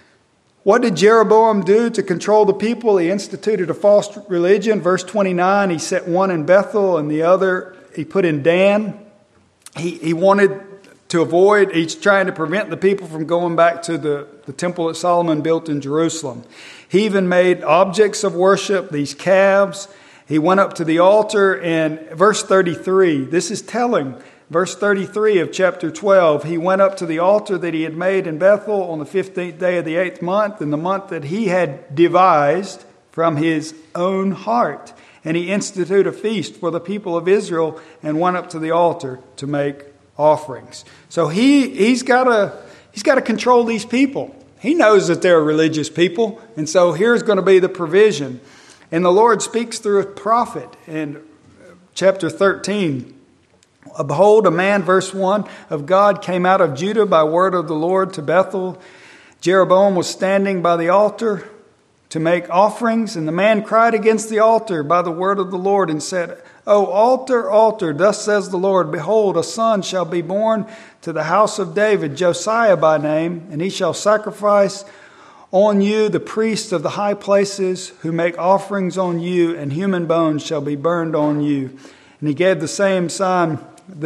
Jeroboam do to control the people? He instituted a false religion. Verse 29, he set one in Bethel and the other he put in Dan. He wanted to avoid, he's trying to prevent the people from going back to the temple that Solomon built in Jerusalem. He even made objects of worship, these calves. He went up to the altar, and verse 33, this is telling. Verse 33 of chapter 12, he went up to the altar that he had made in Bethel on the 15th day of the 8th month, in the month that he had devised from his own heart. And he instituted a feast for the people of Israel and went up to the altar to make offerings. So he's got to control these people. He knows that they're religious people. And so here's going to be the provision. And the Lord speaks through a prophet in chapter 13. Behold, a man, verse 1, of God came out of Judah by word of the Lord to Bethel. Jeroboam was standing by the altar to make offerings, and the man cried against the altar by the word of the Lord and said, O altar, altar, thus says the Lord, behold, a son shall be born to the house of David, Josiah by name, and he shall sacrifice on you the priests of the high places who make offerings on you, and human bones shall be burned on you. And he gave the same sign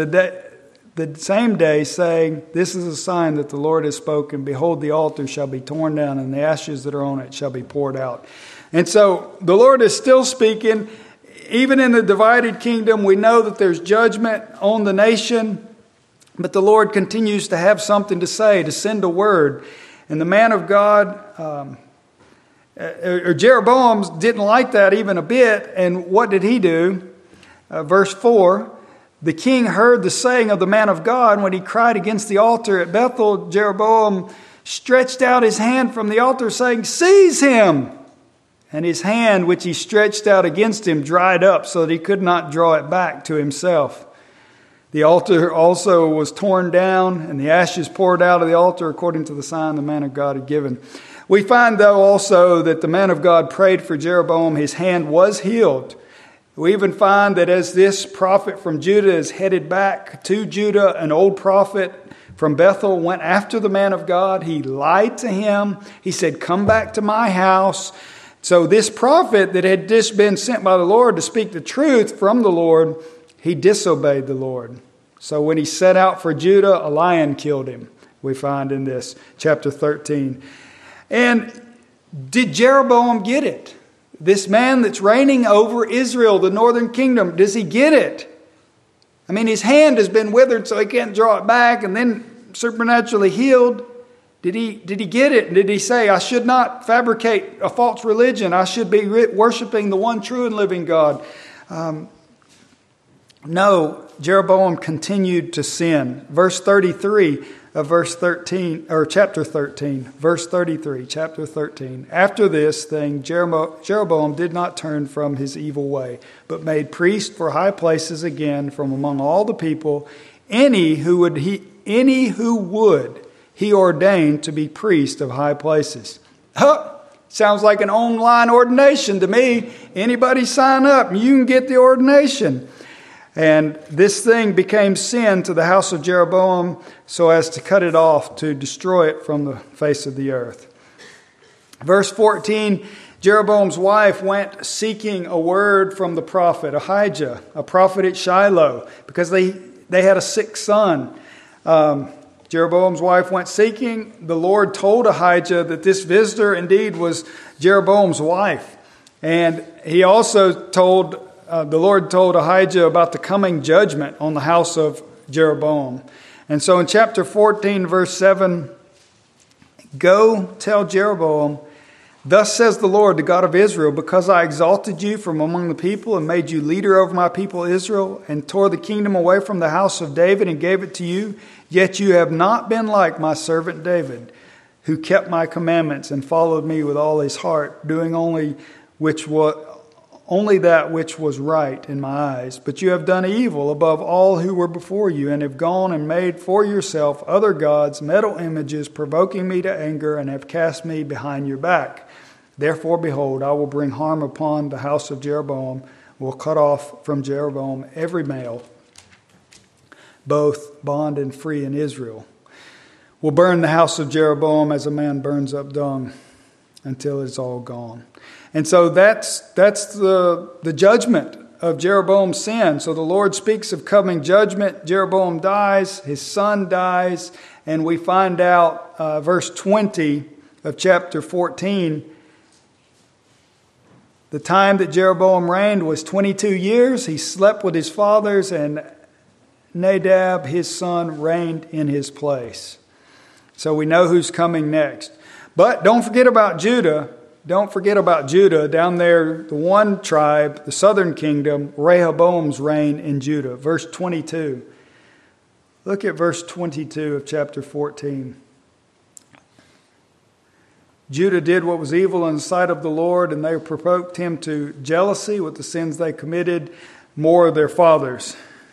the same day, saying, this is a sign that the Lord has spoken. Behold, the altar shall be torn down, and the ashes that are on it shall be poured out. And so the Lord is still speaking. Even in the divided kingdom, we know that there's judgment on the nation, but the Lord continues to have something to say, to send a word. And the man of God, Jeroboam, didn't like that even a bit. And what did he do? Verse 4, the king heard the saying of the man of God. When he cried against the altar at Bethel, Jeroboam stretched out his hand from the altar, saying, seize him! And his hand, which he stretched out against him, dried up so that he could not draw it back to himself. The altar also was torn down, and the ashes poured out of the altar according to the sign the man of God had given. We find, though, also that the man of God prayed for Jeroboam. His hand was healed. We even find that as this prophet from Judah is headed back to Judah, an old prophet from Bethel went after the man of God. He lied to him. He said, come back to my house. So this prophet that had just been sent by the Lord to speak the truth from the Lord, he disobeyed the Lord. So when he set out for Judah, a lion killed him, we find in this chapter 13. And did Jeroboam get it? This man that's reigning over Israel, the northern kingdom, does he get it? I mean, his hand has been withered so he can't draw it back, and then supernaturally healed. Did he get it? Did he say, I should not fabricate a false religion. I should be worshiping the one true and living God. No, Jeroboam continued to sin. Verse 33 of verse 13, or chapter 13, verse 33, chapter 13. After this thing, Jeroboam did not turn from his evil way, but made priests for high places again from among all the people. Any who would he ordained to be priest of high places. Sounds like an online ordination to me. Anybody sign up and you can get the ordination. And this thing became sin to the house of Jeroboam so as to cut it off, to destroy it from the face of the earth. Verse 14, Jeroboam's wife went seeking a word from the prophet Ahijah, a prophet at Shiloh, because they had a sick son. Jeroboam's wife went seeking. The Lord told Ahijah that this visitor indeed was Jeroboam's wife. And he also the Lord told Ahijah about the coming judgment on the house of Jeroboam. And so in chapter 14, verse 7, go tell Jeroboam, thus says the Lord, the God of Israel, because I exalted you from among the people and made you leader over my people Israel and tore the kingdom away from the house of David and gave it to you, yet you have not been like my servant David, who kept my commandments and followed me with all his heart, doing only that which was right in my eyes. But you have done evil above all who were before you, and have gone and made for yourself other gods, metal images, provoking me to anger, and have cast me behind your back. Therefore, behold, I will bring harm upon the house of Jeroboam, will cut off from Jeroboam every male, both bond and free in Israel. Will burn the house of Jeroboam as a man burns up dung until it's all gone. And so that's the judgment of Jeroboam's sin. So the Lord speaks of coming judgment. Jeroboam dies, his son dies, and we find out verse 20 of chapter 14, the time that Jeroboam reigned was 22 years. He slept with his fathers, and Nadab, his son, reigned in his place. So we know who's coming next. But don't forget about Judah. Don't forget about Judah. Down there, the one tribe, the southern kingdom, Rehoboam's reign in Judah. Verse 22. Look at verse 22 of chapter 14. Judah did what was evil in the sight of the Lord, and they provoked him to jealousy with the sins they committed, more of their fathers.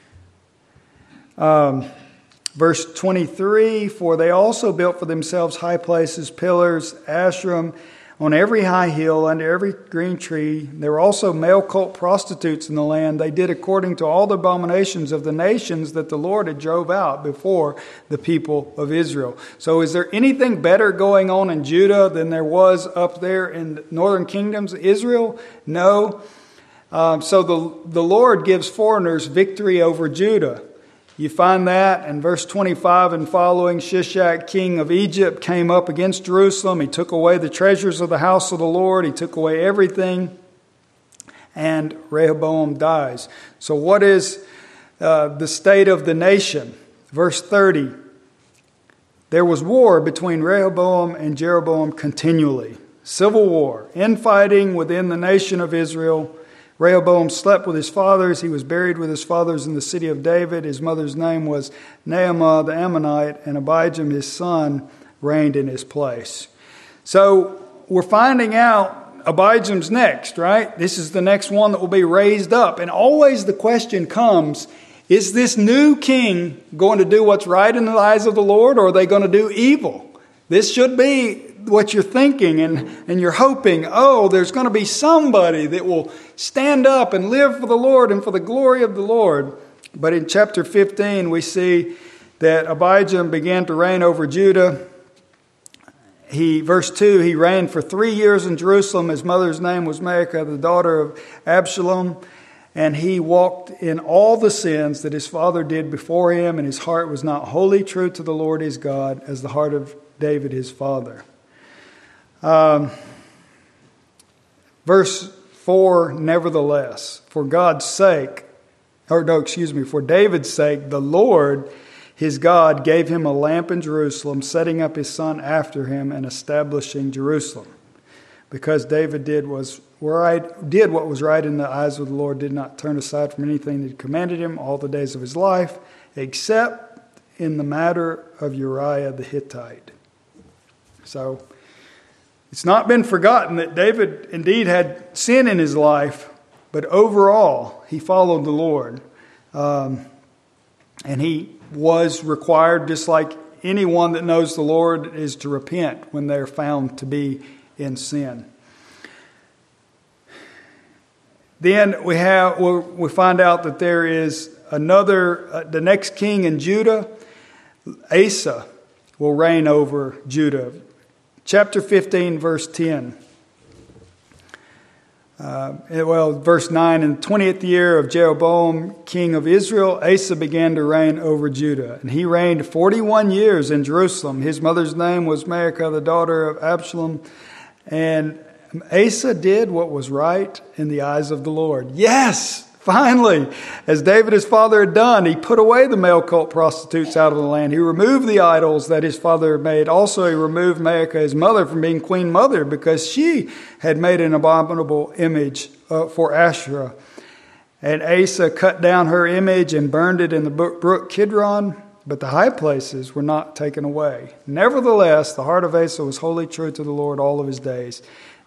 Verse 23, for they also built for themselves high places, pillars, Asherim, on every high hill, under every green tree. There were also male cult prostitutes in the land. They did according to all the abominations of the nations that the Lord had drove out before the people of Israel. So is there anything better going on in Judah than there was up there in the northern kingdoms, Israel? No. So the Lord gives foreigners victory over Judah. You find that in verse 25 and following. Shishak, king of Egypt, came up against Jerusalem. He took away the treasures of the house of the Lord. He took away everything. And Rehoboam dies. So what is the state of the nation? Verse 30. There was war between Rehoboam and Jeroboam continually. Civil war, infighting within the nation of Israel. Rehoboam slept with his fathers. He was buried with his fathers in the city of David. His mother's name was Naamah the Ammonite, and Abijam, his son, reigned in his place. So we're finding out Abijam's next, right? This is the next one that will be raised up. And always the question comes, is this new king going to do what's right in the eyes of the Lord, or are they going to do evil? This should be what you're thinking and you're hoping, there's going to be somebody that will stand up and live for the Lord and for the glory of the Lord. But in chapter 15, we see that Abijam began to reign over Judah. Verse 2, he reigned for 3 years in Jerusalem. His mother's name was Maacah, the daughter of Absalom. And he walked in all the sins that his father did before him, and his heart was not wholly true to the Lord his God, as the heart of David his father. Verse 4, nevertheless, for David's sake, the Lord his God gave him a lamp in Jerusalem, setting up his son after him and establishing Jerusalem. Because David did what was right in the eyes of the Lord, did not turn aside from anything that commanded him all the days of his life, except in the matter of Uriah the Hittite. So it's not been forgotten that David indeed had sin in his life, but overall he followed the Lord. And he was required, just like anyone that knows the Lord, is to repent when they're found to be in sin. Then we find out that there is another, the next king in Judah, Asa, will reign over Judah. Chapter 15, verse 10. Verse 9, in the 20th year of Jeroboam, king of Israel, Asa began to reign over Judah. And he reigned 41 years in Jerusalem. His mother's name was Maacah, the daughter of Absalom. And Asa did what was right in the eyes of the Lord. Yes, finally, as David his father had done, he put away the male cult prostitutes out of the land. He removed the idols that his father had made. Also, he removed Maacah, his mother, from being queen mother because she had made an abominable image for Asherah. And Asa cut down her image and burned it in the brook Kidron, but the high places were not taken away. Nevertheless, the heart of Asa was wholly true to the Lord all of his days.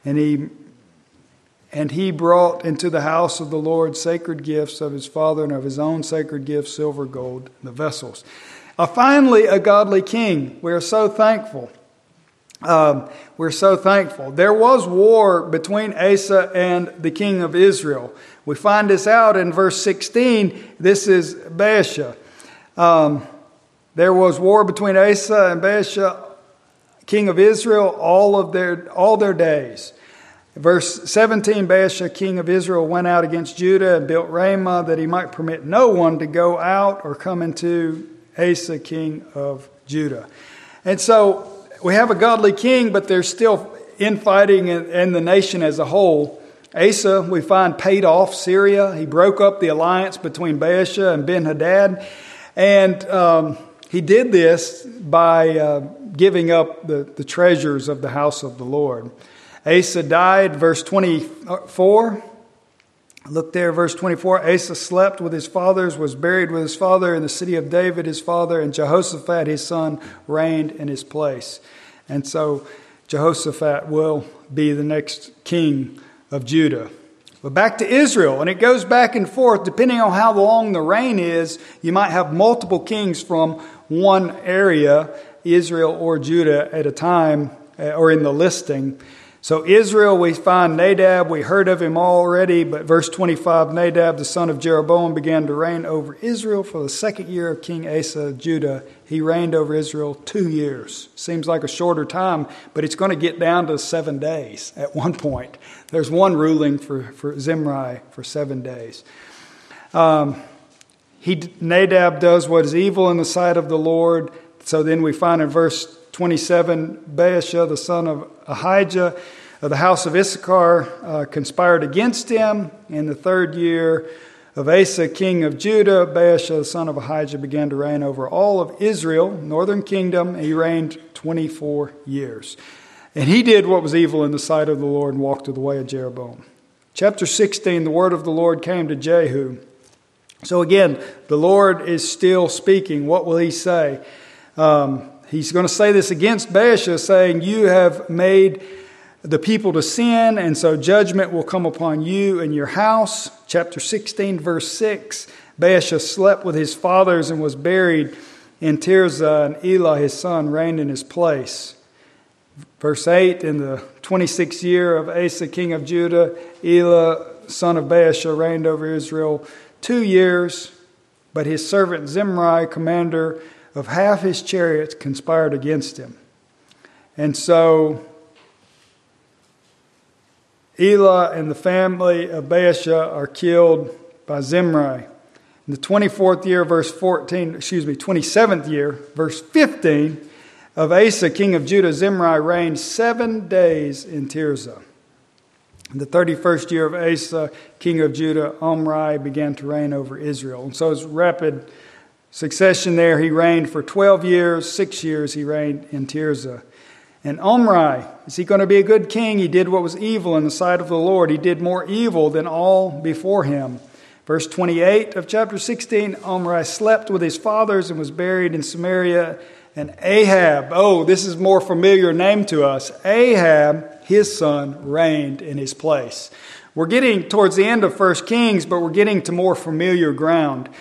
And he brought into the house of the Lord sacred gifts of his father and of his own sacred gifts, silver, gold, the vessels. Finally, a godly king. We are so thankful. We're so thankful. There was war between Asa and the king of Israel. We find this out in verse 16. This is Baasha. There was war between Asa and Baasha, king of Israel, all their days. Verse 17, Baasha, king of Israel, went out against Judah and built Ramah that he might permit no one to go out or come into Asa, king of Judah. And so we have a godly king, but there's still infighting in the nation as a whole. Asa, we find, paid off Syria. He broke up the alliance between Baasha and Ben-Hadad. And he did this by giving up the treasures of the house of the Lord. Asa died, verse 24. Look there, verse 24. Asa slept with his fathers, was buried with his father in the city of David, his father, and Jehoshaphat, his son, reigned in his place. And so Jehoshaphat will be the next king of Judah. But back to Israel, and it goes back and forth. Depending on how long the reign is, you might have multiple kings from one area, Israel or Judah, at a time, or in the listing. So Israel, we find Nadab. We heard of him already, but verse 25, Nadab, the son of Jeroboam, began to reign over Israel for the second year of King Asa of Judah. He reigned over Israel 2 years. Seems like a shorter time, but it's going to get down to 7 days at one point. There's one ruling for Zimri for 7 days. Nadab does what is evil in the sight of the Lord. So then we find in verse 27, Baasha, the son of Ahijah of the house of Issachar, conspired against him. In the 3rd year of Asa, king of Judah, Baasha, the son of Ahijah, began to reign over all of Israel, northern kingdom. He reigned 24 years. And he did what was evil in the sight of the Lord and walked the way of Jeroboam. Chapter 16, the word of the Lord came to Jehu. So again, the Lord is still speaking. What will he say? He's going to say this against Baasha, saying, you have made the people to sin, and so judgment will come upon you and your house. Chapter 16, verse 6, Baasha slept with his fathers and was buried in Tirzah, and Elah, his son, reigned in his place. Verse 8, in the 26th year of Asa, king of Judah, Elah, son of Baasha, reigned over Israel 2 years, but his servant Zimri, commander of half his chariots, conspired against him. And so Elah and the family of Baasha are killed by Zimri. In the 27th year, verse 15 of Asa, king of Judah, Zimri reigned 7 days in Tirzah. In the 31st year of Asa, king of Judah, Omri began to reign over Israel. And so it's rapid succession there. He reigned for 12 years, 6 years he reigned in Tirzah. And Omri, is he going to be a good king? He did what was evil in the sight of the Lord. He did more evil than all before him. Verse 28 of chapter 16, Omri slept with his fathers and was buried in Samaria. And Ahab, this is a more familiar name to us. Ahab, his son, reigned in his place. We're getting towards the end of 1 Kings, but we're getting to more familiar ground.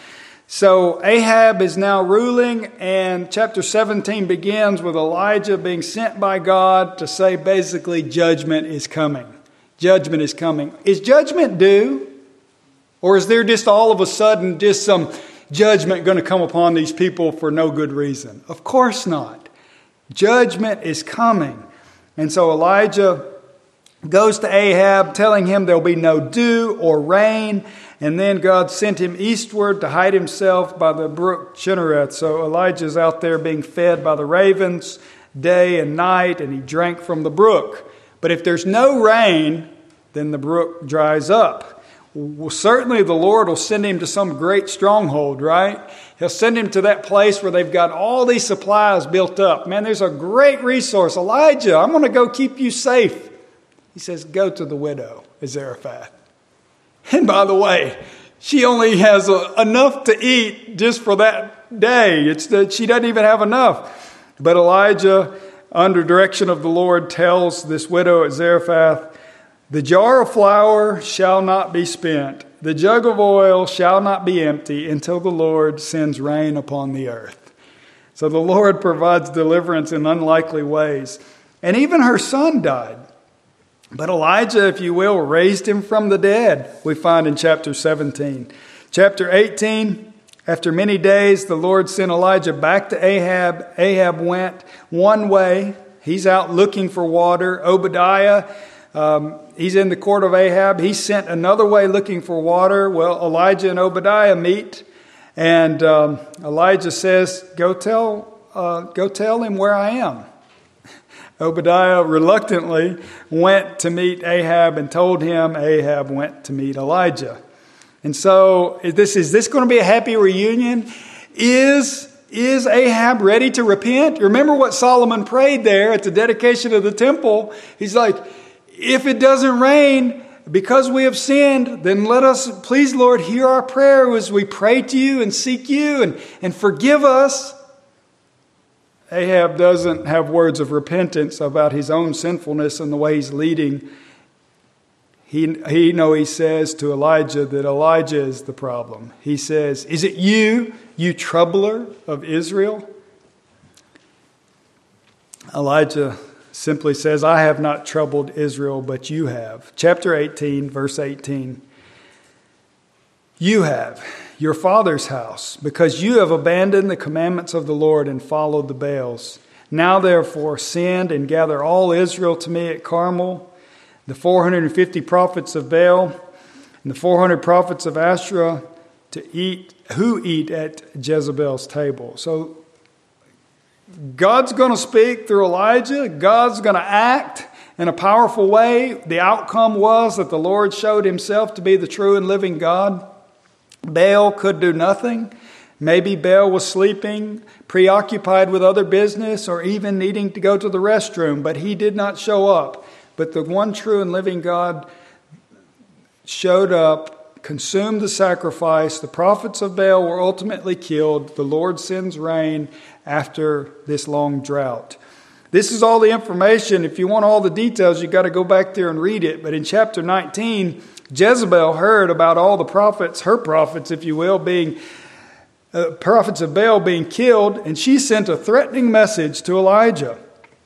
So Ahab is now ruling, and chapter 17 begins with Elijah being sent by God to say basically judgment is coming. Judgment is coming. Is judgment due? Or is there just all of a sudden just some judgment going to come upon these people for no good reason? Of course not. Judgment is coming. And so Elijah goes to Ahab telling him there'll be no dew or rain. And then God sent him eastward to hide himself by the brook Chinnereth. So Elijah's out there being fed by the ravens day and night, and he drank from the brook. But if there's no rain, then the brook dries up. Well, certainly the Lord will send him to some great stronghold, right? He'll send him to that place where they've got all these supplies built up. Man, there's a great resource. Elijah, I'm going to go keep you safe. He says, go to the widow of Zarephath. And by the way, she only has enough to eat just for that day. It's that she doesn't even have enough. But Elijah, under direction of the Lord, tells this widow at Zarephath, the jar of flour shall not be spent. The jug of oil shall not be empty until the Lord sends rain upon the earth. So the Lord provides deliverance in unlikely ways. And even her son died. But Elijah, if you will, raised him from the dead, we find in chapter 17. Chapter 18, after many days, the Lord sent Elijah back to Ahab. Ahab went one way. He's out looking for water. Obadiah, he's in the court of Ahab. He sent another way looking for water. Well, Elijah and Obadiah meet. And Elijah says, go tell him where I am. Obadiah reluctantly went to meet Ahab and told him. Ahab went to meet Elijah. And so is this going to be a happy reunion? Is Ahab ready to repent? Remember what Solomon prayed there at the dedication of the temple. He's like, if it doesn't rain because we have sinned, then let us, please Lord, hear our prayer as we pray to you and seek you and forgive us. Ahab doesn't have words of repentance about his own sinfulness and the way he's leading. He says to Elijah that Elijah is the problem. He says, is it you troubler of Israel? Elijah simply says, I have not troubled Israel, but you have. Chapter 18, verse 18. You have your father's house, because you have abandoned the commandments of the Lord and followed the Baals. Now therefore send and gather all Israel to me at Carmel, the 450 prophets of Baal and the 400 prophets of Asherah who eat at Jezebel's table. So God's going to speak through Elijah. God's going to act in a powerful way. The outcome was that the Lord showed himself to be the true and living God. Baal could do nothing. Maybe Baal was sleeping, preoccupied with other business, or even needing to go to the restroom, but he did not show up. But the one true and living God showed up, consumed the sacrifice. The prophets of Baal were ultimately killed. The Lord sends rain after this long drought. This is all the information. If you want all the details, you've got to go back there and read it. But in chapter 19, Jezebel heard about all the prophets, her prophets, if you will, being prophets of Baal being killed, and she sent a threatening message to Elijah.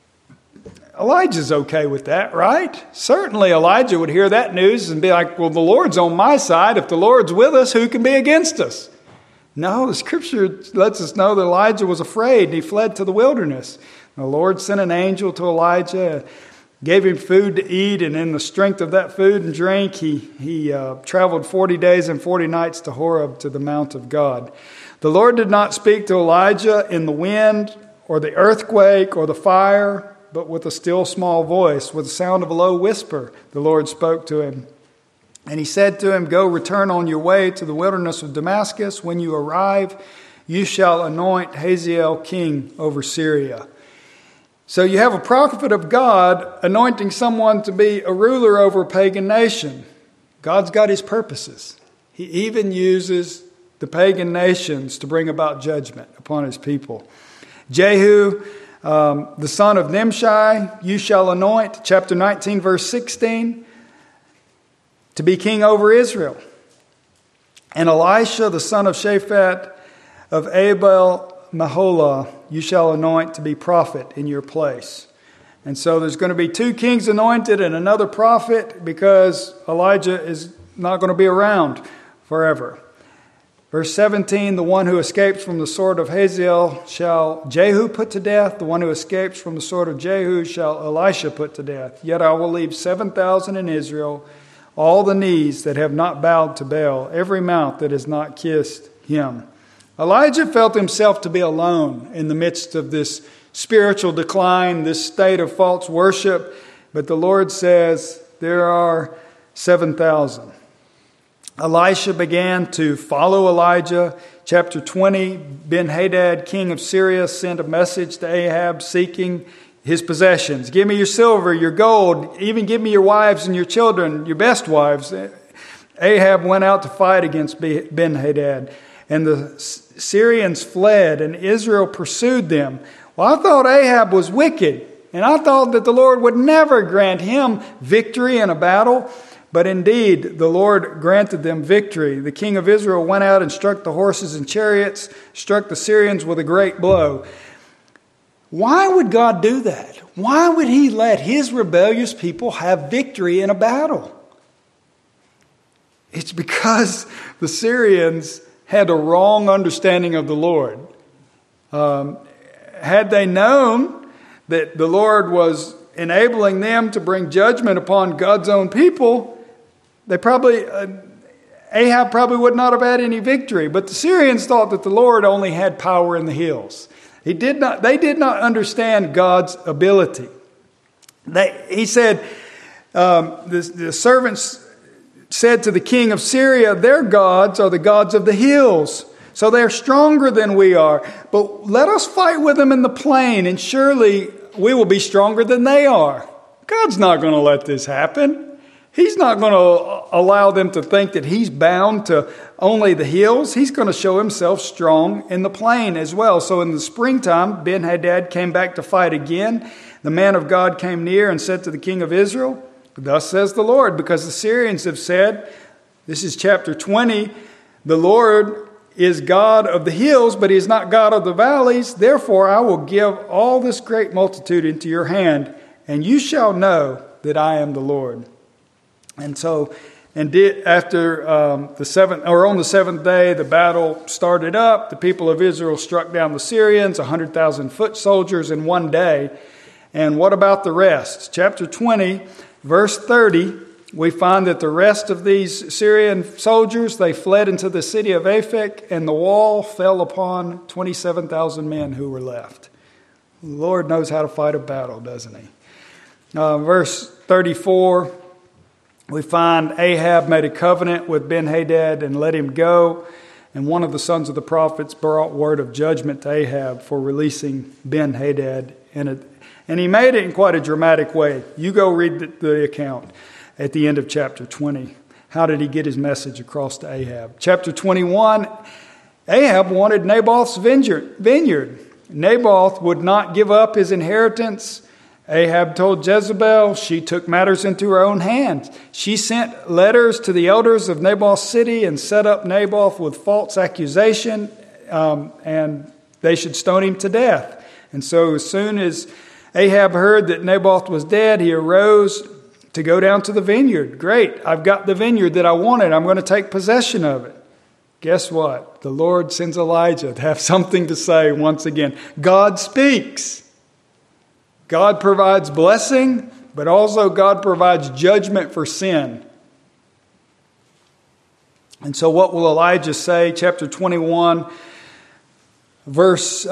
Elijah's okay with that, right? Certainly Elijah would hear that news and be like, well, the Lord's on my side. If the Lord's with us, who can be against us? No, the scripture lets us know that Elijah was afraid and he fled to the wilderness. The Lord sent an angel to Elijah, gave him food to eat, and in the strength of that food and drink, he traveled 40 days and 40 nights to Horeb, to the mount of God. The Lord did not speak to Elijah in the wind or the earthquake or the fire, but with a still small voice, with the sound of a low whisper, the Lord spoke to him. And he said to him, go, return on your way to the wilderness of Damascus. When you arrive, you shall anoint Hazael king over Syria. So you have a prophet of God anointing someone to be a ruler over a pagan nation. God's got his purposes. He even uses the pagan nations to bring about judgment upon his people. Jehu, the son of Nimshi, you shall anoint, chapter 19, verse 16, to be king over Israel. And Elisha, the son of Shaphat, of Abel Meholah you shall anoint to be prophet in your place. And so there's going to be 2 kings anointed and another prophet, because Elijah is not going to be around forever. Verse 17, the one who escapes from the sword of Hazael shall Jehu put to death. The one who escapes from the sword of Jehu shall Elisha put to death. Yet I will leave 7,000 in Israel, all the knees that have not bowed to Baal, every mouth that has not kissed him. Elijah felt himself to be alone in the midst of this spiritual decline, this state of false worship. But the Lord says there are 7,000. Elisha began to follow Elijah. Chapter 20, Ben-Hadad, king of Syria, sent a message to Ahab seeking his possessions. Give me your silver, your gold, even give me your wives and your children, your best wives. Ahab went out to fight against Ben-Hadad, and the Syrians fled, and Israel pursued them. Well, I thought Ahab was wicked, and I thought that the Lord would never grant him victory in a battle. But indeed, the Lord granted them victory. The king of Israel went out and struck the horses and chariots, struck the Syrians with a great blow. Why would God do that? Why would he let his rebellious people have victory in a battle? It's because the Syrians had a wrong understanding of the Lord. Had they known that the Lord was enabling them to bring judgment upon God's own people, Ahab probably would not have had any victory. But the Syrians thought that the Lord only had power in the hills. They did not understand God's ability. He said, the servants said to the king of Syria, their gods are the gods of the hills. So they're stronger than we are. But let us fight with them in the plain, and surely we will be stronger than they are. God's not going to let this happen. He's not going to allow them to think that he's bound to only the hills. He's going to show himself strong in the plain as well. So in the springtime, Ben-Hadad came back to fight again. The man of God came near and said to the king of Israel, thus says the Lord, because the Syrians have said, this is chapter 20, the Lord is God of the hills, but he is not God of the valleys. Therefore, I will give all this great multitude into your hand, and you shall know that I am the Lord. And so, on the seventh day, the battle started up. The people of Israel struck down the Syrians, 100,000 foot soldiers in one day. And what about the rest? Chapter 20, verse 30, we find that the rest of these Syrian soldiers, they fled into the city of Aphek, and the wall fell upon 27,000 men who were left. The Lord knows how to fight a battle, doesn't he? Verse 34, we find Ahab made a covenant with Ben-Hadad and let him go. And one of the sons of the prophets brought word of judgment to Ahab for releasing Ben-Hadad. And he made it in quite a dramatic way. You go read the account at the end of chapter 20. How did he get his message across to Ahab? Chapter 21, Ahab wanted Naboth's vineyard. Naboth would not give up his inheritance. Ahab told Jezebel she took matters into her own hands. She sent letters to the elders of Naboth's city and set up Naboth with false accusation, and they should stone him to death. And so as soon as Ahab heard that Naboth was dead, he arose to go down to the vineyard. Great, I've got the vineyard that I wanted. I'm going to take possession of it. Guess what? The Lord sends Elijah to have something to say once again. God speaks. God provides blessing, but also God provides judgment for sin. And so what will Elijah say? Chapter 21, verse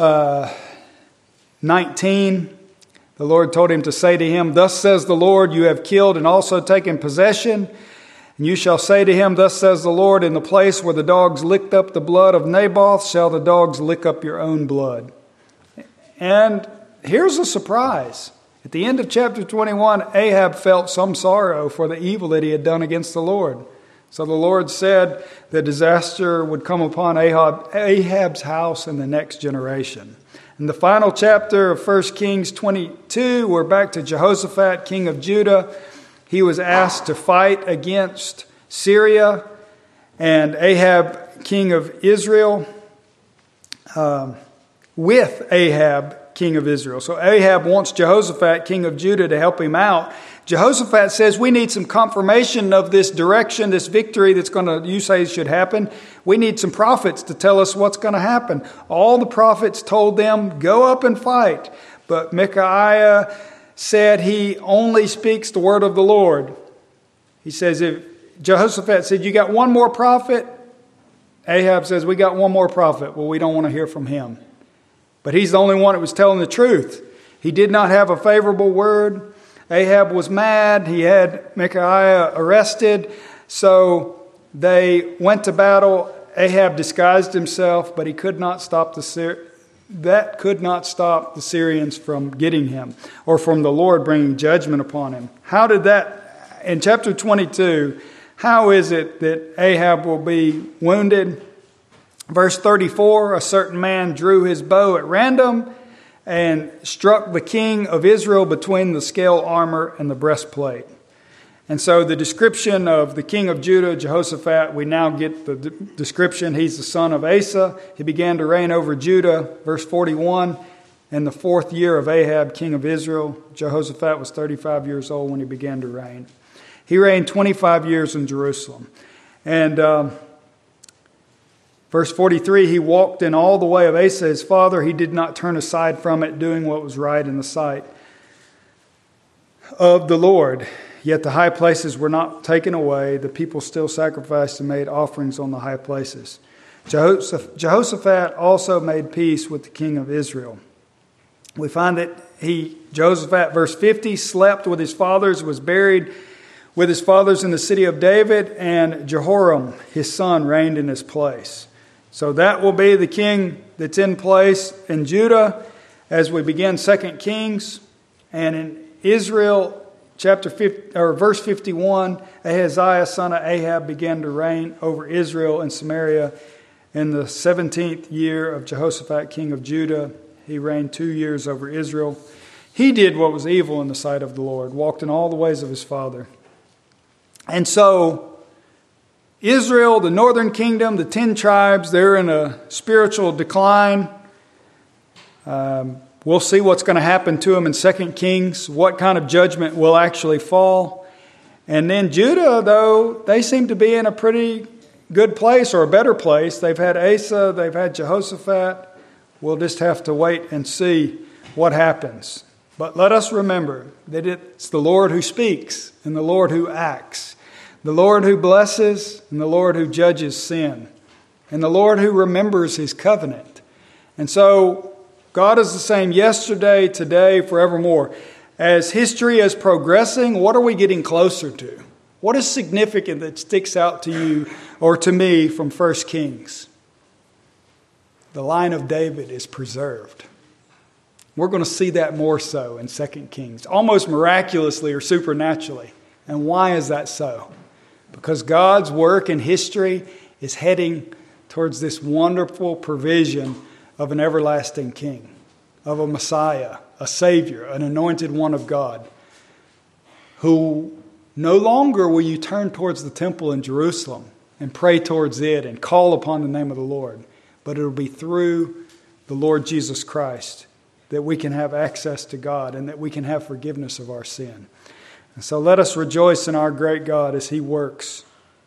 19. The Lord told him to say to him, thus says the Lord, you have killed and also taken possession. And you shall say to him, thus says the Lord, in the place where the dogs licked up the blood of Naboth, shall the dogs lick up your own blood. And here's a surprise. At the end of chapter 21, Ahab felt some sorrow for the evil that he had done against the Lord. So the Lord said that disaster would come upon Ahab's house in the next generation. In the final chapter of 1 Kings 22, we're back to Jehoshaphat, king of Judah. He was asked to fight against Syria, and Ahab, king of Israel, with Ahab, king of Israel. So Ahab wants Jehoshaphat, king of Judah, to help him out. Jehoshaphat says, we need some confirmation of this direction, this victory you say should happen. We need some prophets to tell us what's going to happen. All the prophets told them, go up and fight. But Micaiah said he only speaks the word of the Lord. He says, if Jehoshaphat said, you got one more prophet? Ahab says, we got one more prophet. Well, we don't want to hear from him. But he's the only one that was telling the truth. He did not have a favorable word. Ahab was mad. He had Micaiah arrested. So they went to battle. Ahab disguised himself, but he could not stop the Syrians from getting him, or from the Lord bringing judgment upon him. How did that, in chapter 22, how is it that Ahab will be wounded? Verse 34, a certain man drew his bow at random and struck the king of Israel between the scale armor and the breastplate. And so the description of the king of Judah, Jehoshaphat, we now get the description. He's the son of Asa. He began to reign over Judah. Verse 41, in the 4th year of Ahab, king of Israel. Jehoshaphat was 35 years old when he began to reign. He reigned 25 years in Jerusalem. And verse 43, he walked in all the way of Asa his father. He did not turn aside from it, doing what was right in the sight of the Lord. Yet the high places were not taken away. The people still sacrificed and made offerings on the high places. Jehoshaphat also made peace with the king of Israel. We find that Jehoshaphat, verse 50, slept with his fathers, was buried with his fathers in the city of David, and Jehoram, his son, reigned in his place. So that will be the king that's in place in Judah as we begin 2 Kings. And in Israel, verse 51, Ahaziah, son of Ahab, began to reign over Israel and Samaria in the 17th year of Jehoshaphat, king of Judah. He reigned 2 years over Israel. He did what was evil in the sight of the Lord, walked in all the ways of his father. And so Israel, the northern kingdom, the 10 tribes, they're in a spiritual decline. We'll see what's going to happen to them in 2 Kings, what kind of judgment will actually fall. And then Judah, though, they seem to be in a pretty good place, or a better place. They've had Asa, they've had Jehoshaphat. We'll just have to wait and see what happens. But let us remember that it's the Lord who speaks and the Lord who acts, the Lord who blesses and the Lord who judges sin, and the Lord who remembers his covenant. And so God is the same yesterday, today, forevermore. As history is progressing, what are we getting closer to? What is significant that sticks out to you or to me from 1 Kings? The line of David is preserved. We're going to see that more so in 2 Kings, almost miraculously or supernaturally. And why is that so? Because God's work in history is heading towards this wonderful provision of an everlasting king, of a Messiah, a Savior, an anointed one of God, who no longer will you turn towards the temple in Jerusalem and pray towards it and call upon the name of the Lord, but it will be through the Lord Jesus Christ that we can have access to God and that we can have forgiveness of our sin. And so let us rejoice in our great God as he works.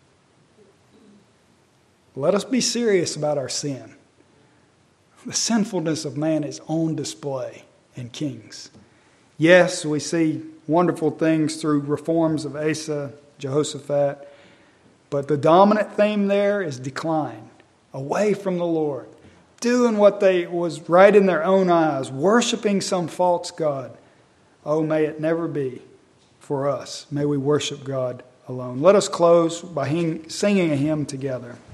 Let us be serious about our sin. The sinfulness of man is on display in Kings. Yes, we see wonderful things through reforms of Asa, Jehoshaphat, but the dominant theme there is decline, away from the Lord, doing what was right in their own eyes, worshiping some false god. Oh, may it never be for us. May we worship God alone. Let us close by singing a hymn together.